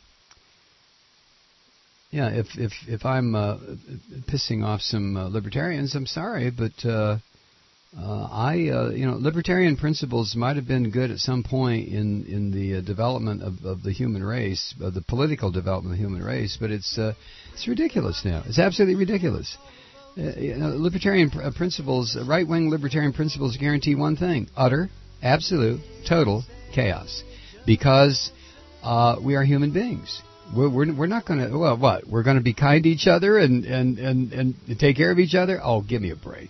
Yeah, if if if I'm uh, pissing off some uh, libertarians, I'm sorry, but uh, uh, I uh, you know libertarian principles might have been good at some point in in the uh, development of, of the human race, of the political development of the human race, but it's uh, it's ridiculous now. It's absolutely ridiculous. Uh, you know, libertarian pr- uh, principles, uh, right-wing libertarian principles guarantee one thing: utter, absolute, total chaos, because uh, we are human beings. We're, we're, we're not going to, well, what? We're going to be kind to each other and, and, and, and take care of each other? Oh, give me a break.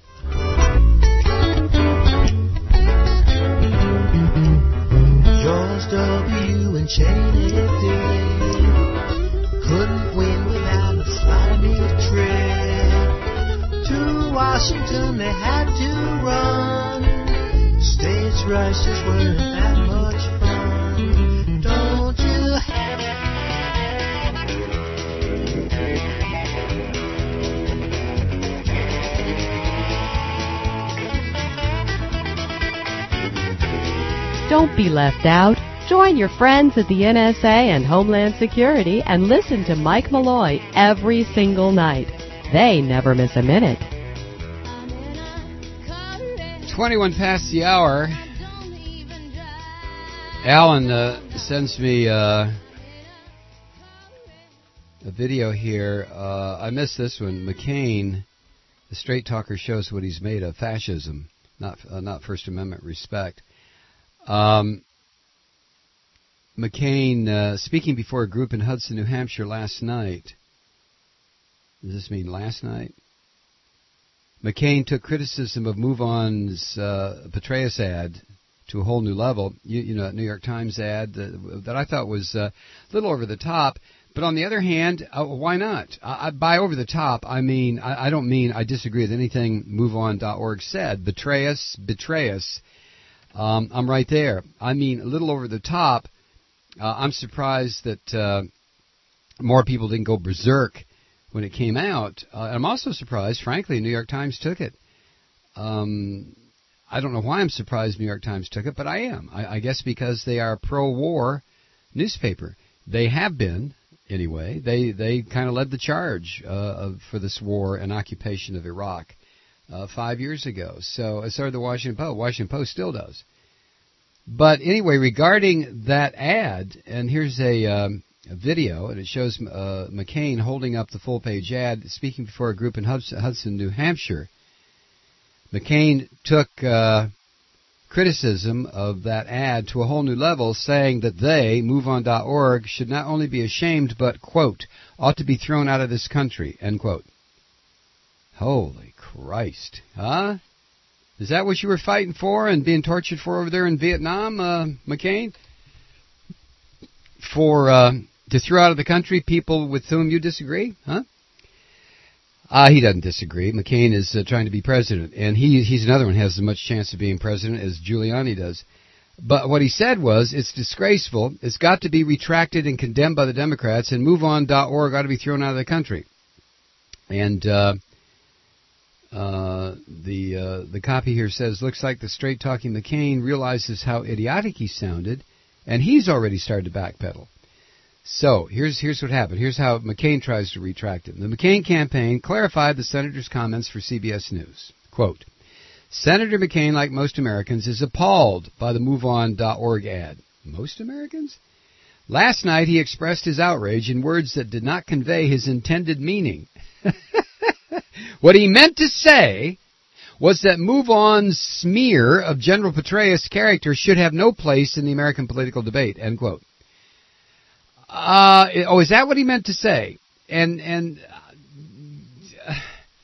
George W. and Cheney did. Couldn't win without a slimy trick. To Washington they had to run. States' rushes weren't that much fun. Don't you have Don't be left out. Join your friends at the N S A and Homeland Security and listen to Mike Malloy every single night. They never miss a minute. twenty-one past the hour. Alan uh, sends me uh, a video here. Uh, I missed this one. McCain, the straight talker, shows what he's made of: fascism, not uh, not First Amendment respect. Um, McCain uh, speaking before a group in Hudson, New Hampshire last night. Does this mean last night? McCain took criticism of MoveOn's uh, Petraeus ad to a whole new level. You, you know, that New York Times ad that, that I thought was uh, a little over the top. But on the other hand, uh, why not? I, I, by over the top, I mean, I, I don't mean I disagree with anything move on dot org said. Betrayus, Betrayus. Um, I'm right there. I mean, a little over the top. Uh, I'm surprised that uh, more people didn't go berserk when it came out. Uh, I'm also surprised, frankly, New York Times took it. Um, I don't know why I'm surprised New York Times took it, but I am. I, I guess because they are a pro-war newspaper. They have been, anyway. They they kind of led the charge uh, of, for this war and occupation of Iraq uh, five years ago. So, so did the Washington Post. Washington Post still does. But anyway, regarding that ad, and here's a, um, a video, and it shows uh, McCain holding up the full-page ad, speaking before a group in Hudson, Hudson New Hampshire. McCain took uh, criticism of that ad to a whole new level, saying that they, move on dot org, should not only be ashamed, but, quote, ought to be thrown out of this country, end quote. Holy Christ, huh? Is that what you were fighting for and being tortured for over there in Vietnam, uh, McCain? For uh, to throw out of the country people with whom you disagree, huh? Uh, he doesn't disagree. McCain is uh, trying to be president, and he he's another one who has as much chance of being president as Giuliani does. But what he said was, it's disgraceful, it's got to be retracted and condemned by the Democrats, and move on dot org ought to be thrown out of the country. And uh, uh, the uh, the copy here says, looks like the straight-talking McCain realizes how idiotic he sounded, and he's already started to backpedal. So, here's here's what happened. Here's how McCain tries to retract it. The McCain campaign clarified the senator's comments for C B S News. Quote, Senator McCain, like most Americans, is appalled by the move on dot org ad. Most Americans? Last night he expressed his outrage in words that did not convey his intended meaning. What he meant to say was that MoveOn's smear of General Petraeus' character should have no place in the American political debate, end quote. Uh, oh, is that what he meant to say? And and uh,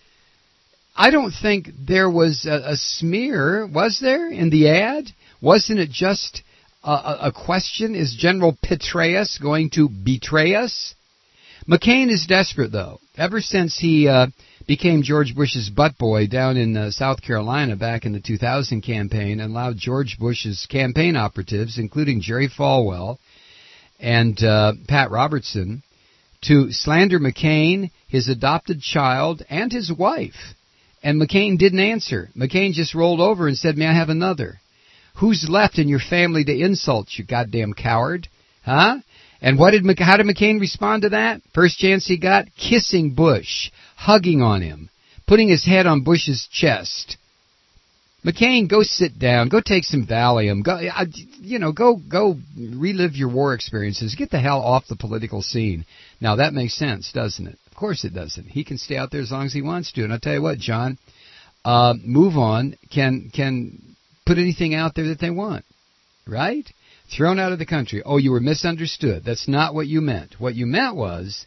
I don't think there was a, a smear, was there, in the ad? Wasn't it just a, a question, is General Petraeus going to betray us? McCain is desperate, though. Ever since he uh, became George Bush's butt boy down in uh, South Carolina back in the two thousand campaign and allowed George Bush's campaign operatives, including Jerry Falwell and uh, Pat Robertson, to slander McCain, his adopted child, and his wife. And McCain didn't answer. McCain just rolled over and said, may I have another? Who's left in your family to insult, you goddamn coward? Huh? And what did how did McCain respond to that? First chance he got, kissing Bush, hugging on him, putting his head on Bush's chest. McCain, go sit down. Go take some Valium. Go, you know, go go relive your war experiences. Get the hell off the political scene. Now, that makes sense, doesn't it? Of course it doesn't. He can stay out there as long as he wants to. And I'll tell you what, John, uh, Move On can can put anything out there that they want, right? Thrown out of the country. Oh, you were misunderstood. That's not what you meant. What you meant was,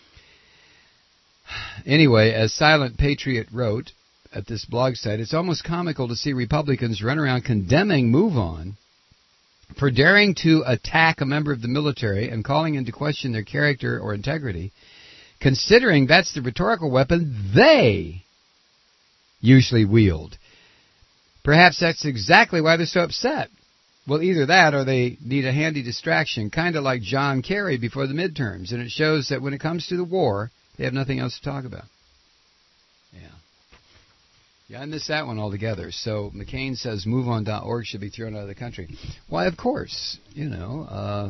anyway, as Silent Patriot wrote at this blog site, it's almost comical to see Republicans run around condemning Move On for daring to attack a member of the military and calling into question their character or integrity, considering that's the rhetorical weapon they usually wield. Perhaps that's exactly why they're so upset. Well, either that or they need a handy distraction, kind of like John Kerry before the midterms, and it shows that when it comes to the war, they have nothing else to talk about. Yeah. Yeah, I missed that one altogether. So McCain says move on dot org should be thrown out of the country. Why, of course. You know, uh,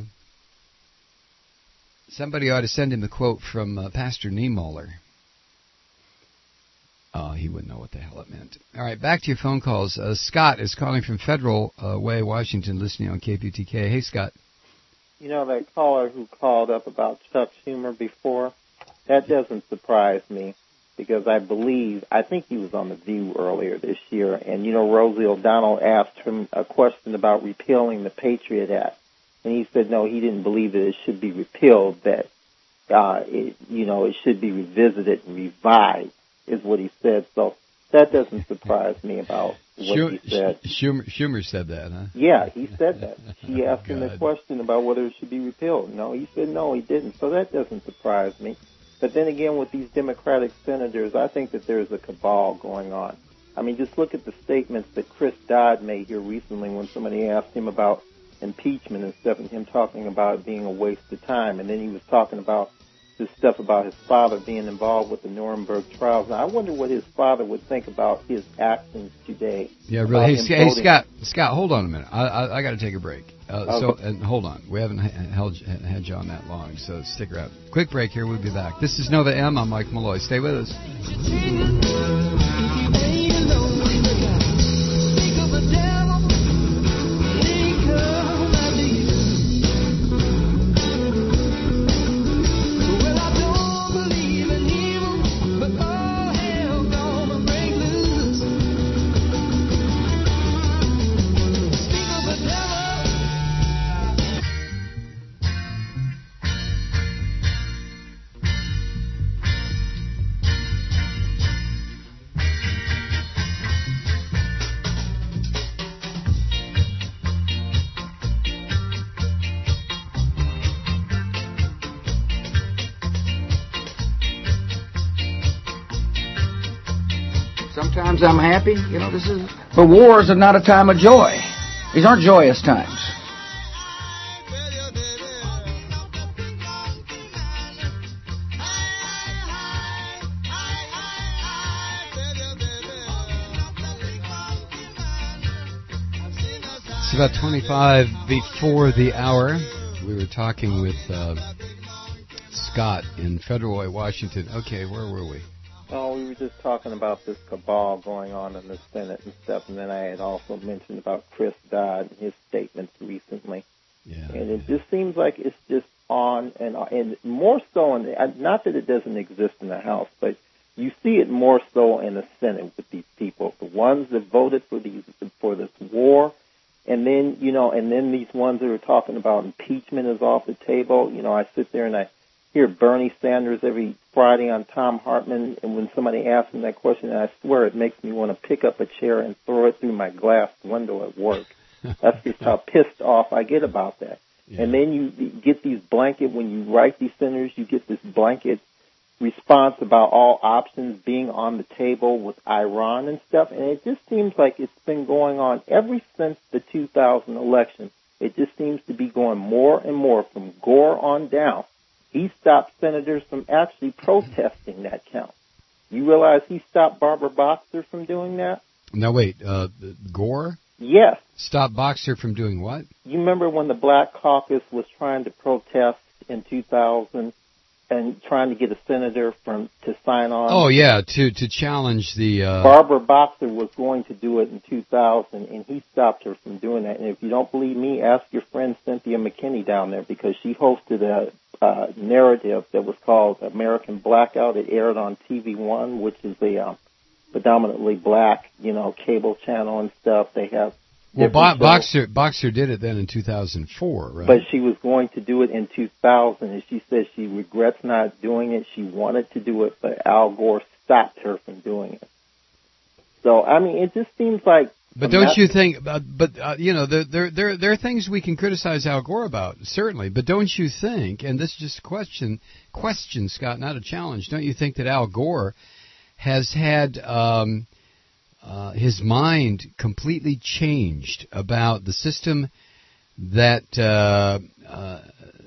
somebody ought to send him the quote from uh, Pastor Niemöller. Oh, he wouldn't know what the hell it meant. All right, back to your phone calls. Uh, Scott is calling from Federal uh, Way, Washington, listening on K P T K. Hey, Scott. You know, that caller who called up about Chuck Schumer before, that doesn't surprise me because I believe, I think he was on The View earlier this year, and, you know, Rosie O'Donnell asked him a question about repealing the Patriot Act, and he said no, he didn't believe that it should be repealed, that, uh, it, you know, it should be revisited and revived, is what he said. So that doesn't surprise me about what Schumer, he said. Schumer, Schumer said that, huh? Yeah, he said that. She asked him the God. question about whether it should be repealed. No, he said no, he didn't. So that doesn't surprise me. But then again, with these Democratic senators, I think that there's a cabal going on. I mean, just look at the statements that Chris Dodd made here recently when somebody asked him about impeachment and stuff, and him talking about it being a waste of time. And then he was talking about this stuff about his father being involved with the Nuremberg trials. Now, I wonder what his father would think about his actions today. Yeah, about really. Hey, him Sc- hey, voting. Scott, Scott, hold on a minute. I I, I got to take a break. Uh, So, Okay. and hold on. We haven't h- held had you on that long, so stick around. Quick break here. We'll be back. This is Nova M. I'm Mike Malloy. Stay with us. Sometimes I'm happy. You know, this is. But wars are not a time of joy. These aren't joyous times. It's about twenty-five before the hour. We were talking with uh, Scott in Federal Way, Washington. Okay, where were we? Oh, we were just talking about this cabal going on in the Senate and stuff, and then I had also mentioned about Chris Dodd and his statements recently. Yeah. And it just seems like it's just on and on, and more so in the, not that it doesn't exist in the House, but you see it more so in the Senate with these people, the ones that voted for these for this war, and then you know, and then these ones that are talking about impeachment is off the table. You know, I sit there and I hear Bernie Sanders every Friday on Tom Hartman, and when somebody asks him that question, I swear it makes me want to pick up a chair and throw it through my glass window at work. That's just how pissed off I get about that. Yeah. And then you get these blanket, when you write these senators, you get this blanket response about all options being on the table with Iran and stuff, and it just seems like it's been going on ever since the two thousand election. It just seems to be going more and more from Gore on down. He stopped senators from actually protesting that count. You realize he stopped Barbara Boxer from doing that? No, wait. Uh, Gore? Yes. Stopped Boxer from doing what? You remember when the Black Caucus was trying to protest in two thousand and trying to get a senator from to sign on? Oh, yeah, to to challenge the... Uh... Barbara Boxer was going to do it in two thousand, and he stopped her from doing that. And if you don't believe me, ask your friend Cynthia McKinney down there, because she hosted a uh, narrative that was called American Blackout. It aired on T V One, which is a uh, predominantly black, you know, cable channel and stuff. They have... Well, Bo- Boxer Boxer did it then in two thousand four, right? But she was going to do it in two thousand, and she said she regrets not doing it. She wanted to do it, but Al Gore stopped her from doing it. So, I mean, it just seems like... But don't you think, uh, but, uh, you know, there, there, there, there are things we can criticize Al Gore about, certainly, but don't you think, and this is just a question, question, Scott, not a challenge, don't you think that Al Gore has had... Um, Uh, his mind completely changed about the system that, uh, uh,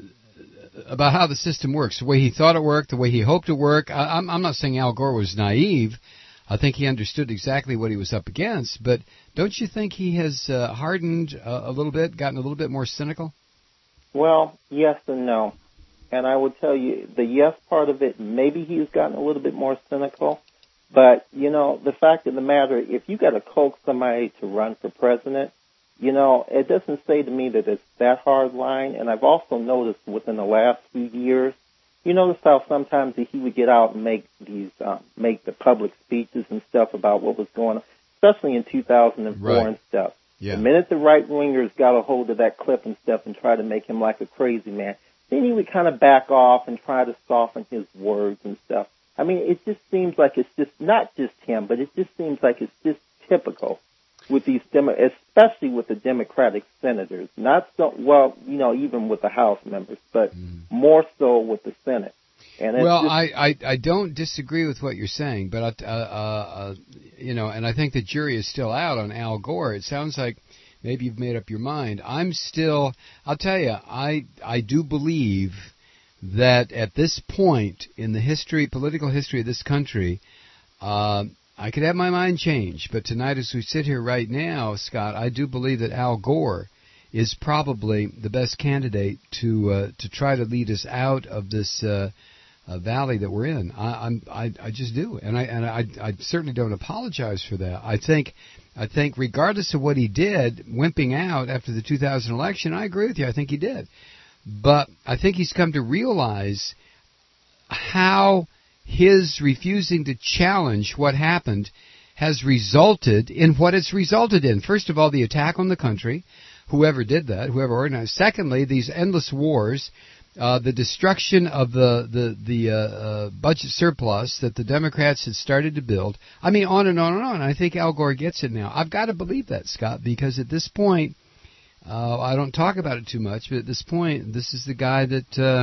about how the system works, the way he thought it worked, the way he hoped it worked. I, I'm, I'm not saying Al Gore was naive. I think he understood exactly what he was up against, but don't you think he has uh, hardened uh, a little bit, gotten a little bit more cynical? Well, yes and no. And I would tell you, the yes part of it, maybe he's gotten a little bit more cynical. But, you know, the fact of the matter, if you got to coax somebody to run for president, you know, it doesn't say to me that it's that hard line. And I've also noticed within the last few years, you notice how sometimes he would get out and make these, um, make the public speeches and stuff about what was going on, especially in two thousand four Right. and stuff. Yeah. The minute the right-wingers got a hold of that clip and stuff and tried to make him like a crazy man, then he would kind of back off and try to soften his words and stuff. I mean, it just seems like it's just not just him, but it just seems like it's just typical with these, Demo- especially with the Democratic senators. Not so, well, you know, even with the House members, but mm. more so with the Senate. And it's well, just, I, I I don't disagree with what you're saying, but uh, uh, uh, you know, and I think the jury is still out on Al Gore. It sounds like maybe you've made up your mind. I'm still. I'll tell you, I I do believe that at this point in the history, political history of this country, uh, I could have my mind changed. But tonight, as we sit here right now, Scott, I do believe that Al Gore is probably the best candidate to uh, to try to lead us out of this uh, uh, valley that we're in. I, I'm I, I just do, and I and I, I certainly don't apologize for that. I think I think regardless of what he did, wimping out after the two thousand election, I agree with you. I think he did, but I think he's come to realize how his refusing to challenge what happened has resulted in what it's resulted in. First of all, the attack on the country. Whoever did that, whoever organized. Secondly, these endless wars, uh, the destruction of the the the uh, uh, budget surplus that the Democrats had started to build. I mean, on and on and on. I think Al Gore gets it now. I've got to believe that, Scott, because at this point, uh, I don't talk about it too much, but at this point, this is the guy that uh,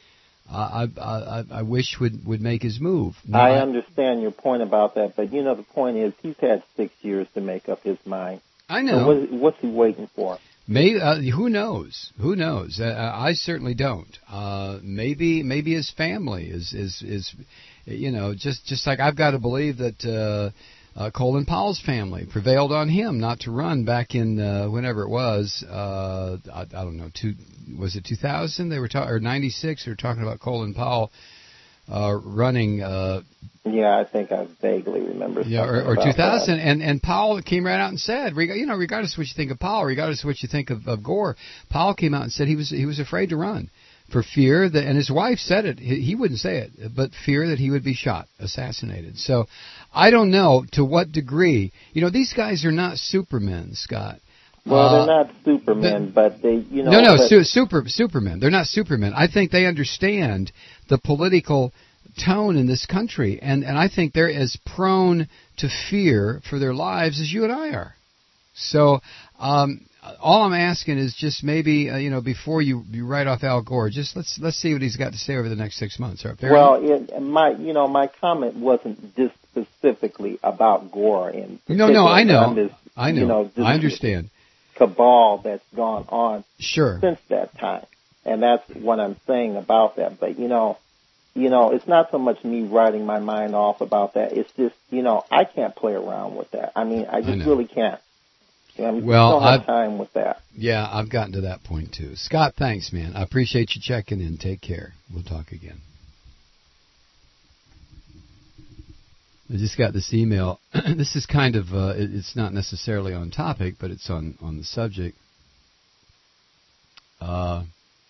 I, I I wish would would make his move. Now, I understand your point about that, but you know the point is he's had six years to make up his mind. I know. So what, what's he waiting for? Maybe uh, who knows? Who knows? Uh, I certainly don't. Uh, maybe maybe his family is is is, you know, just just like I've got to believe that uh, uh, Colin Powell's family prevailed on him not to run back in uh, whenever it was. Uh, I, I don't know. Two was it two thousand? They were ta- or ninety-six. They were talking about Colin Powell uh, running. Uh, Yeah, I think I vaguely remember. Yeah, or, or two thousand, and and Powell came right out and said, you know, regardless of what you think of Powell, regardless of what you think of, of Gore, Powell came out and said he was he was afraid to run for fear that, and his wife said it, he, he wouldn't say it, but fear that he would be shot, assassinated. So I don't know to what degree, you know, these guys are not supermen, Scott. Well, uh, they're not supermen, the, but they, you know. No, no, but, su- super supermen. They're not supermen. I think they understand the political tone in this country, and, and I think they're as prone to fear for their lives as you and I are. So um, all I'm asking is just maybe uh, you know before you, you write off Al Gore, just let's let's see what he's got to say over the next six months. Right, well, it, my you know my comment wasn't just specifically about Gore. In no, no, I know, this, I know, you know I understand. Cabal that's gone on sure since that time, and that's what I'm saying about that. But you know. You know, it's not so much me writing my mind off about that. It's just, you know, I can't play around with that. I mean, I just I really can't. I mean, well, don't have I've, time with that. Yeah, I've gotten to that point, too. Scott, thanks, man. I appreciate you checking in. Take care. We'll talk again. I just got this email. This is kind of, uh, it, it's not necessarily on topic, but it's on, on the subject. Uh...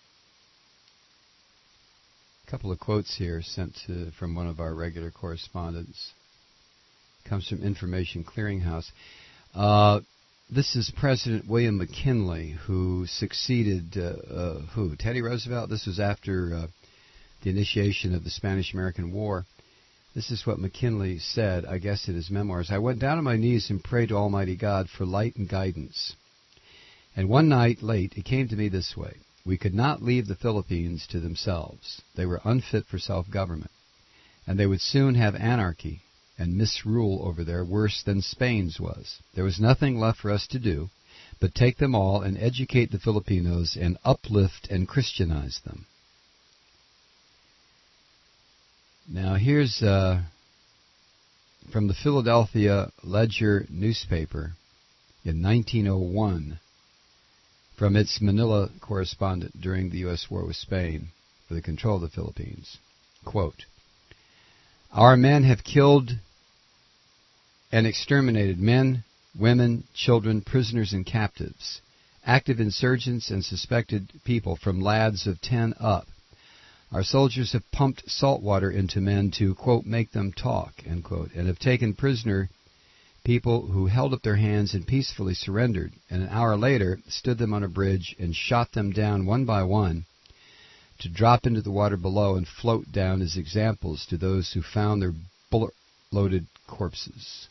Couple of quotes here sent to, from one of our regular correspondents. Comes from Information Clearinghouse. Uh, this is President William McKinley, who succeeded uh, uh, who? Teddy Roosevelt. This was after uh, the initiation of the Spanish-American War. This is what McKinley said, I guess in his memoirs. I went down on my knees and prayed to Almighty God for light and guidance. And one night late, it came to me this way. We could not leave the Philippines to themselves. They were unfit for self-government, and they would soon have anarchy and misrule over there worse than Spain's was. There was nothing left for us to do but take them all and educate the Filipinos and uplift and Christianize them. Now here's uh, from the Philadelphia Ledger newspaper in nineteen oh one from its Manila correspondent during the U S war with Spain for the control of the Philippines. Quote, "Our men have killed and exterminated men, women, children, prisoners, and captives, active insurgents and suspected people from lads of ten up. Our soldiers have pumped salt water into men to, quote, make them talk, end quote, and have taken prisoner people who held up their hands and peacefully surrendered, and an hour later stood them on a bridge and shot them down one by one to drop into the water below and float down as examples to those who found their bullet-loaded corpses."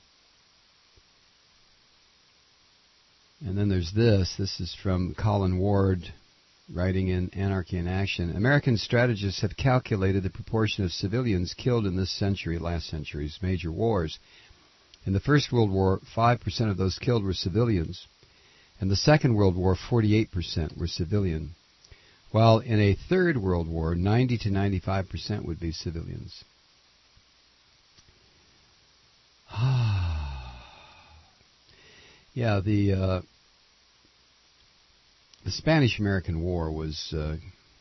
And then there's this. This is from Colin Ward, writing in Anarchy in Action. "American strategists have calculated the proportion of civilians killed in this century, last century's major wars. In the First World War, five percent of those killed were civilians. In the Second World War, forty-eight percent were civilian. While in a Third World War, ninety to ninety-five percent would be civilians." Yeah, the uh, the Spanish-American War was uh,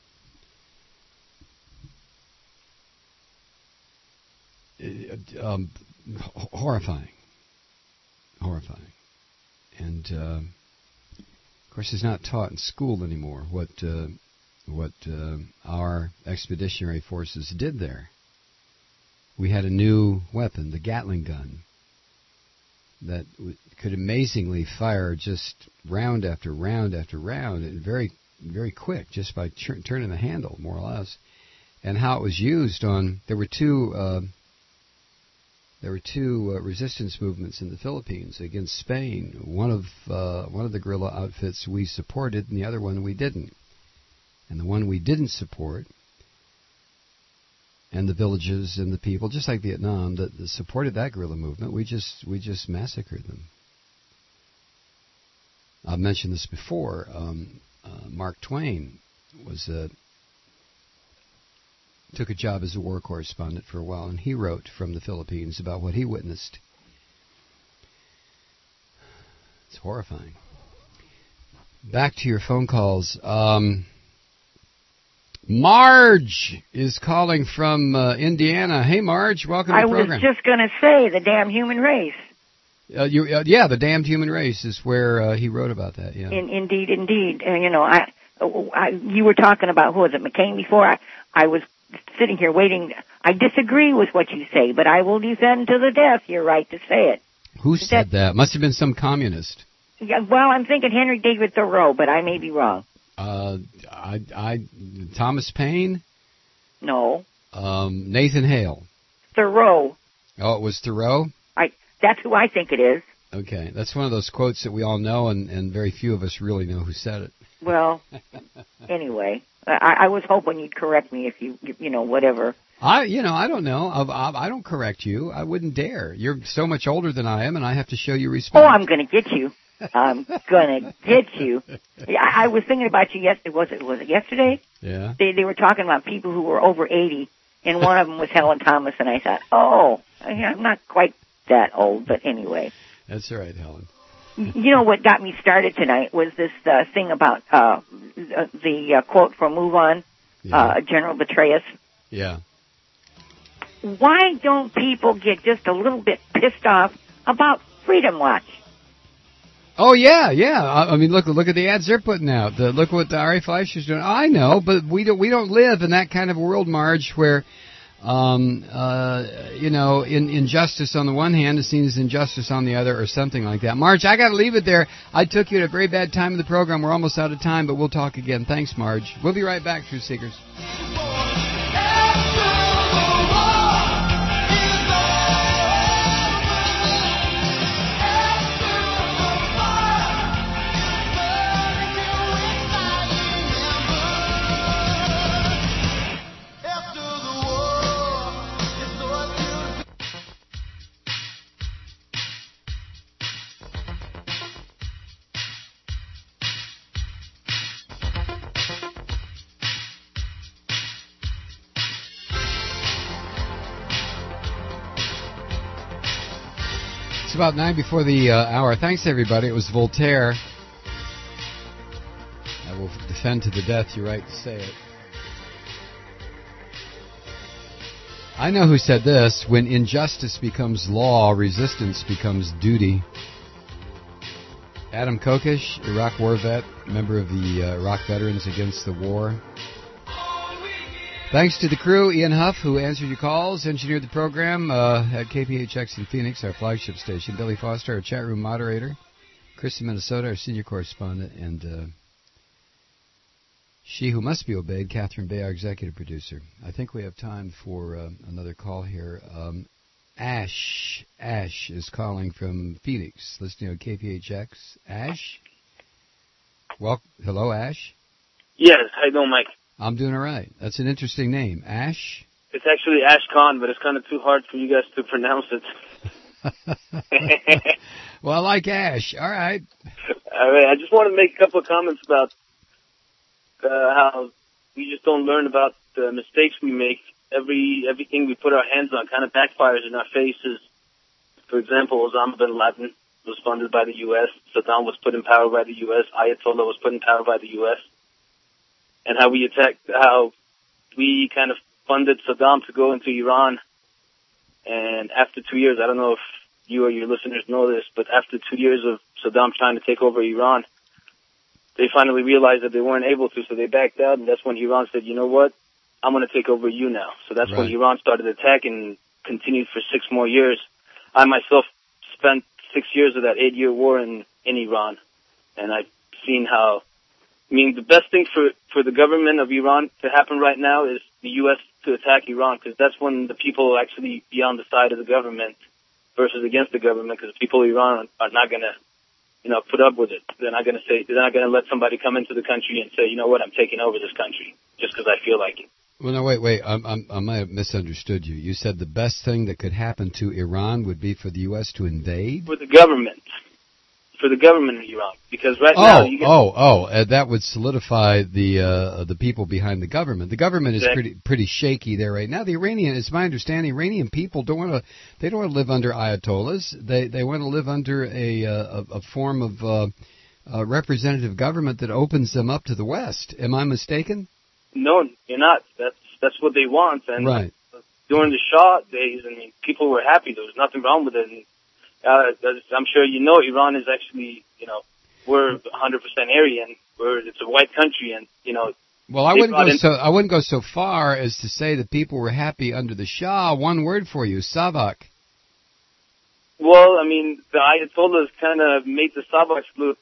um, horrifying, horrifying, and uh, of course, it's not taught in school anymore what uh, what uh, our expeditionary forces did there. We had a new weapon, the Gatling gun, that w- could amazingly fire just round after round after round, and very, very quick, just by tur- turning the handle, more or less. And how it was used on, there were two, uh, there were two uh, resistance movements in the Philippines against Spain. One of uh, one of the guerrilla outfits we supported, and the other one we didn't. And the one we didn't support, and the villages and the people, just like Vietnam, that, that supported that guerrilla movement, we just we just massacred them. I've mentioned this before. Um, uh, Mark Twain was a, took a job as a war correspondent for a while, and he wrote from the Philippines about what he witnessed. It's horrifying. Back to your phone calls. Um, Marge is calling from uh, Indiana. Hey, Marge, welcome to I the program. was just going to say the damn human race. Uh, you, uh, yeah, the damned human race is where uh, he wrote about that. Yeah. In, indeed, indeed. And you know, I, I, you were talking about who was it, McCain before. I, I was sitting here waiting. I disagree with what you say, but I will defend to the death your right to say it. Who said that? that? Must have been some communist. Yeah, well, I'm thinking Henry David Thoreau, but I may be wrong. Uh, I, I, Thomas Paine. No. Um, Nathan Hale. Thoreau. Oh, it was Thoreau? I. That's who I think it is. Okay, that's one of those quotes that we all know, and, and very few of us really know who said it. Well, anyway, I, I was hoping you'd correct me if you, you know, whatever. I, you know, I don't know. I, I, I don't correct you. I wouldn't dare. You're so much older than I am, and I have to show you respect. Oh, I'm going to get you. I'm gonna get you. Yeah, I, I was thinking about you yesterday. Was it was it yesterday? Yeah. They they were talking about people who were over eighty, and one of them was Helen Thomas, and I thought, oh, I'm not quite that old, but anyway. That's all right, Helen. You know what got me started tonight was this uh, thing about uh, the uh, quote from Move On, yeah. uh, General Petraeus. Yeah. Why don't people get just a little bit pissed off about Freedom Watch? Oh yeah, yeah. I, I mean, look, look at the ads they're putting out. The, look what the R A Fleischer's doing. I know, but we don't we don't live in that kind of world, Marge, where, um, uh, you know, in, injustice on the one hand is seen as injustice on the other, or something like that. Marge, I got to leave it there. I took you at a very bad time of the program. We're almost out of time, but we'll talk again. Thanks, Marge. We'll be right back, Truth Seekers. It's about nine before the uh, hour. Thanks, everybody. It was Voltaire. I will defend to the death your right to say it. I know who said this. When injustice becomes law, resistance becomes duty. Adam Kokesh, Iraq war vet, member of the uh, Iraq Veterans Against the War. Thanks to the crew, Ian Huff, who answered your calls, engineered the program uh, at K P H X in Phoenix, our flagship station. Billy Foster, our chat room moderator. Chris in Minnesota, our senior correspondent. And uh, she who must be obeyed, Catherine Bay, our executive producer. I think we have time for uh, another call here. Um, Ash, Ash is calling from Phoenix, listening to K P H X. Ash? Well, hello, Ash. Yes, how you doing, Mike? I'm doing all right. That's an interesting name. Ash? It's actually Ash Khan, but it's kind of too hard for you guys to pronounce it. Well, I like Ash. All right. All right, I just want to make a couple of comments about uh, how we just don't learn about the mistakes we make. Every Everything we put our hands on kind of backfires in our faces. For example, Osama bin Laden was funded by the U S. Saddam was put in power by the U S. Ayatollah was put in power by the U S. And how we attacked, how we kind of funded Saddam to go into Iran. And after two years, I don't know if you or your listeners know this, but after two years of Saddam trying to take over Iran, they finally realized that they weren't able to, so they backed out, and that's when Iran said, you know what, I'm going to take over you now. So that's Right. when Iran started attacking and continued for six more years. I myself spent six years of that eight-year war in, in Iran, and I've seen how, I mean, the best thing for, for the government of Iran to happen right now is the U S to attack Iran, because that's when the people will actually be on the side of the government versus against the government, because the people of Iran are not going to, you know, put up with it. They're not going to say, they're not going to let somebody come into the country and say, you know what, I'm taking over this country just because I feel like it. Well, no, wait, wait. I'm, I'm, I might have misunderstood you. You said the best thing that could happen to Iran would be for the U S to invade? For the government. For the government of Iran. Because right oh, now you get... Oh, oh, uh, that would solidify the uh, the people behind the government. The government is Exactly. pretty pretty shaky there right now. The Iranian, it's my understanding, Iranian people don't want to they don't want to live under ayatollahs. They they want to live under a uh, a, a form of uh, uh, representative government that opens them up to the West. Am I mistaken? No, you're not. That's that's what they want. And Right. during the Shah days, I mean, people were happy. There was nothing wrong with it. And, uh, as I'm sure you know, Iran is actually, you know, we're one hundred percent Aryan. We're it's a white country, and you know. Well, I they wouldn't brought go in- so I wouldn't go so far as to say that people were happy under the Shah. One word for you, Savak. Well, I mean, the Ayatollahs kind of made the Savaks look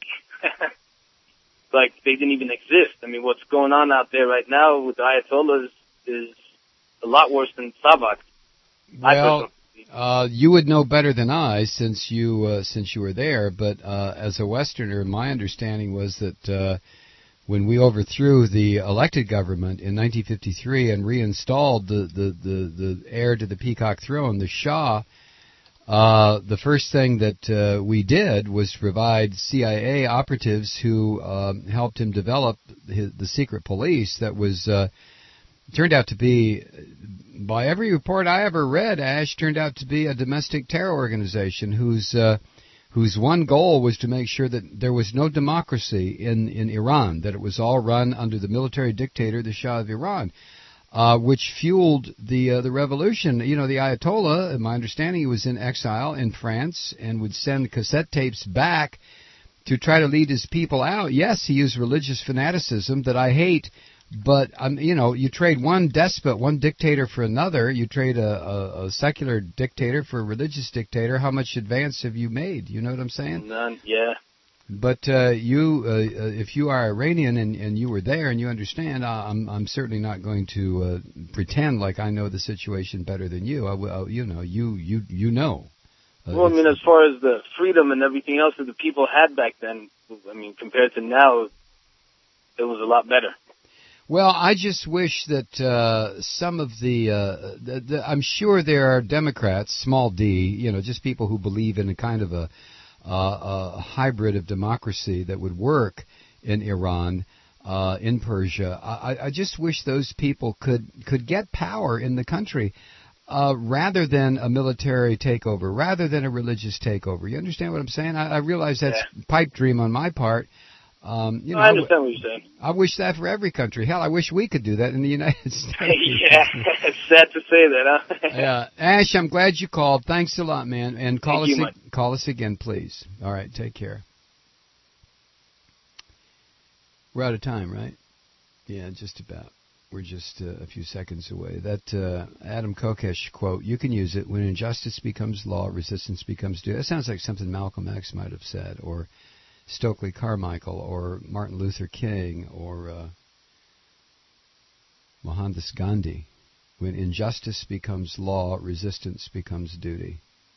like they didn't even exist. I mean, what's going on out there right now with the Ayatollahs is a lot worse than Savaks. I Well, personally- uh, you would know better than I since you uh, since you were there. But uh, as a Westerner, my understanding was that uh, when we overthrew the elected government in nineteen fifty-three and reinstalled the, the, the, the heir to the Peacock throne, the Shah, uh, the first thing that uh, we did was provide C I A operatives who um, helped him develop his, the secret police that was uh, turned out to be, by every report I ever read, Ash, turned out to be a domestic terror organization whose uh, whose one goal was to make sure that there was no democracy in, in Iran, that it was all run under the military dictator, the Shah of Iran, uh, which fueled the uh, the revolution. You know, the Ayatollah, in my understanding, he was in exile in France and would send cassette tapes back to try to lead his people out. Yes, he used religious fanaticism that I hate. But, um, you know, you trade one despot, one dictator for another. You trade a, a, a secular dictator for a religious dictator. How much advance have you made? You know what I'm saying? None, yeah. But uh, you, uh, uh, if you are Iranian and, and you were there and you understand, uh, I'm, I'm certainly not going to uh, pretend like I know the situation better than you. I, will- you know, you, you, you know. Uh, Well, I mean, as far as the freedom and everything else that the people had back then, I mean, compared to now, it was a lot better. Well, I just wish that uh, some of the, uh, the, the, I'm sure there are Democrats, small d, you know, just people who believe in a kind of a, uh, a hybrid of democracy that would work in Iran, uh, in Persia. I, I just wish those people could, could get power in the country. uh, rather than a military takeover, rather than a religious takeover. You understand what I'm saying? I, I realize that's Yeah. pipe dream on my part. Um, you know, I understand what you're saying. I wish that for every country. Hell, I wish we could do that in the United States. Yeah, it's sad to say that, huh? Yeah, Ash, I'm glad you called. Thanks a lot, man. And call Thank us you, ag- call us again, please. All right, take care. We're out of time, right? Yeah, just about. We're just uh, a few seconds away. That uh, Adam Kokesh quote, you can use it. When injustice becomes law, resistance becomes due. That sounds like something Malcolm X might have said, or Stokely Carmichael, or Martin Luther King, or uh, Mohandas Gandhi. When injustice becomes law, resistance becomes duty.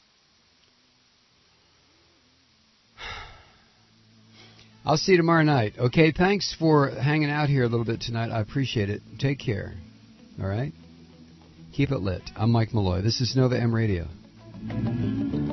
I'll see you tomorrow night. Okay, thanks for hanging out here a little bit tonight. I appreciate it. Take care. All right? Keep it lit. I'm Mike Malloy. This is Nova M Radio.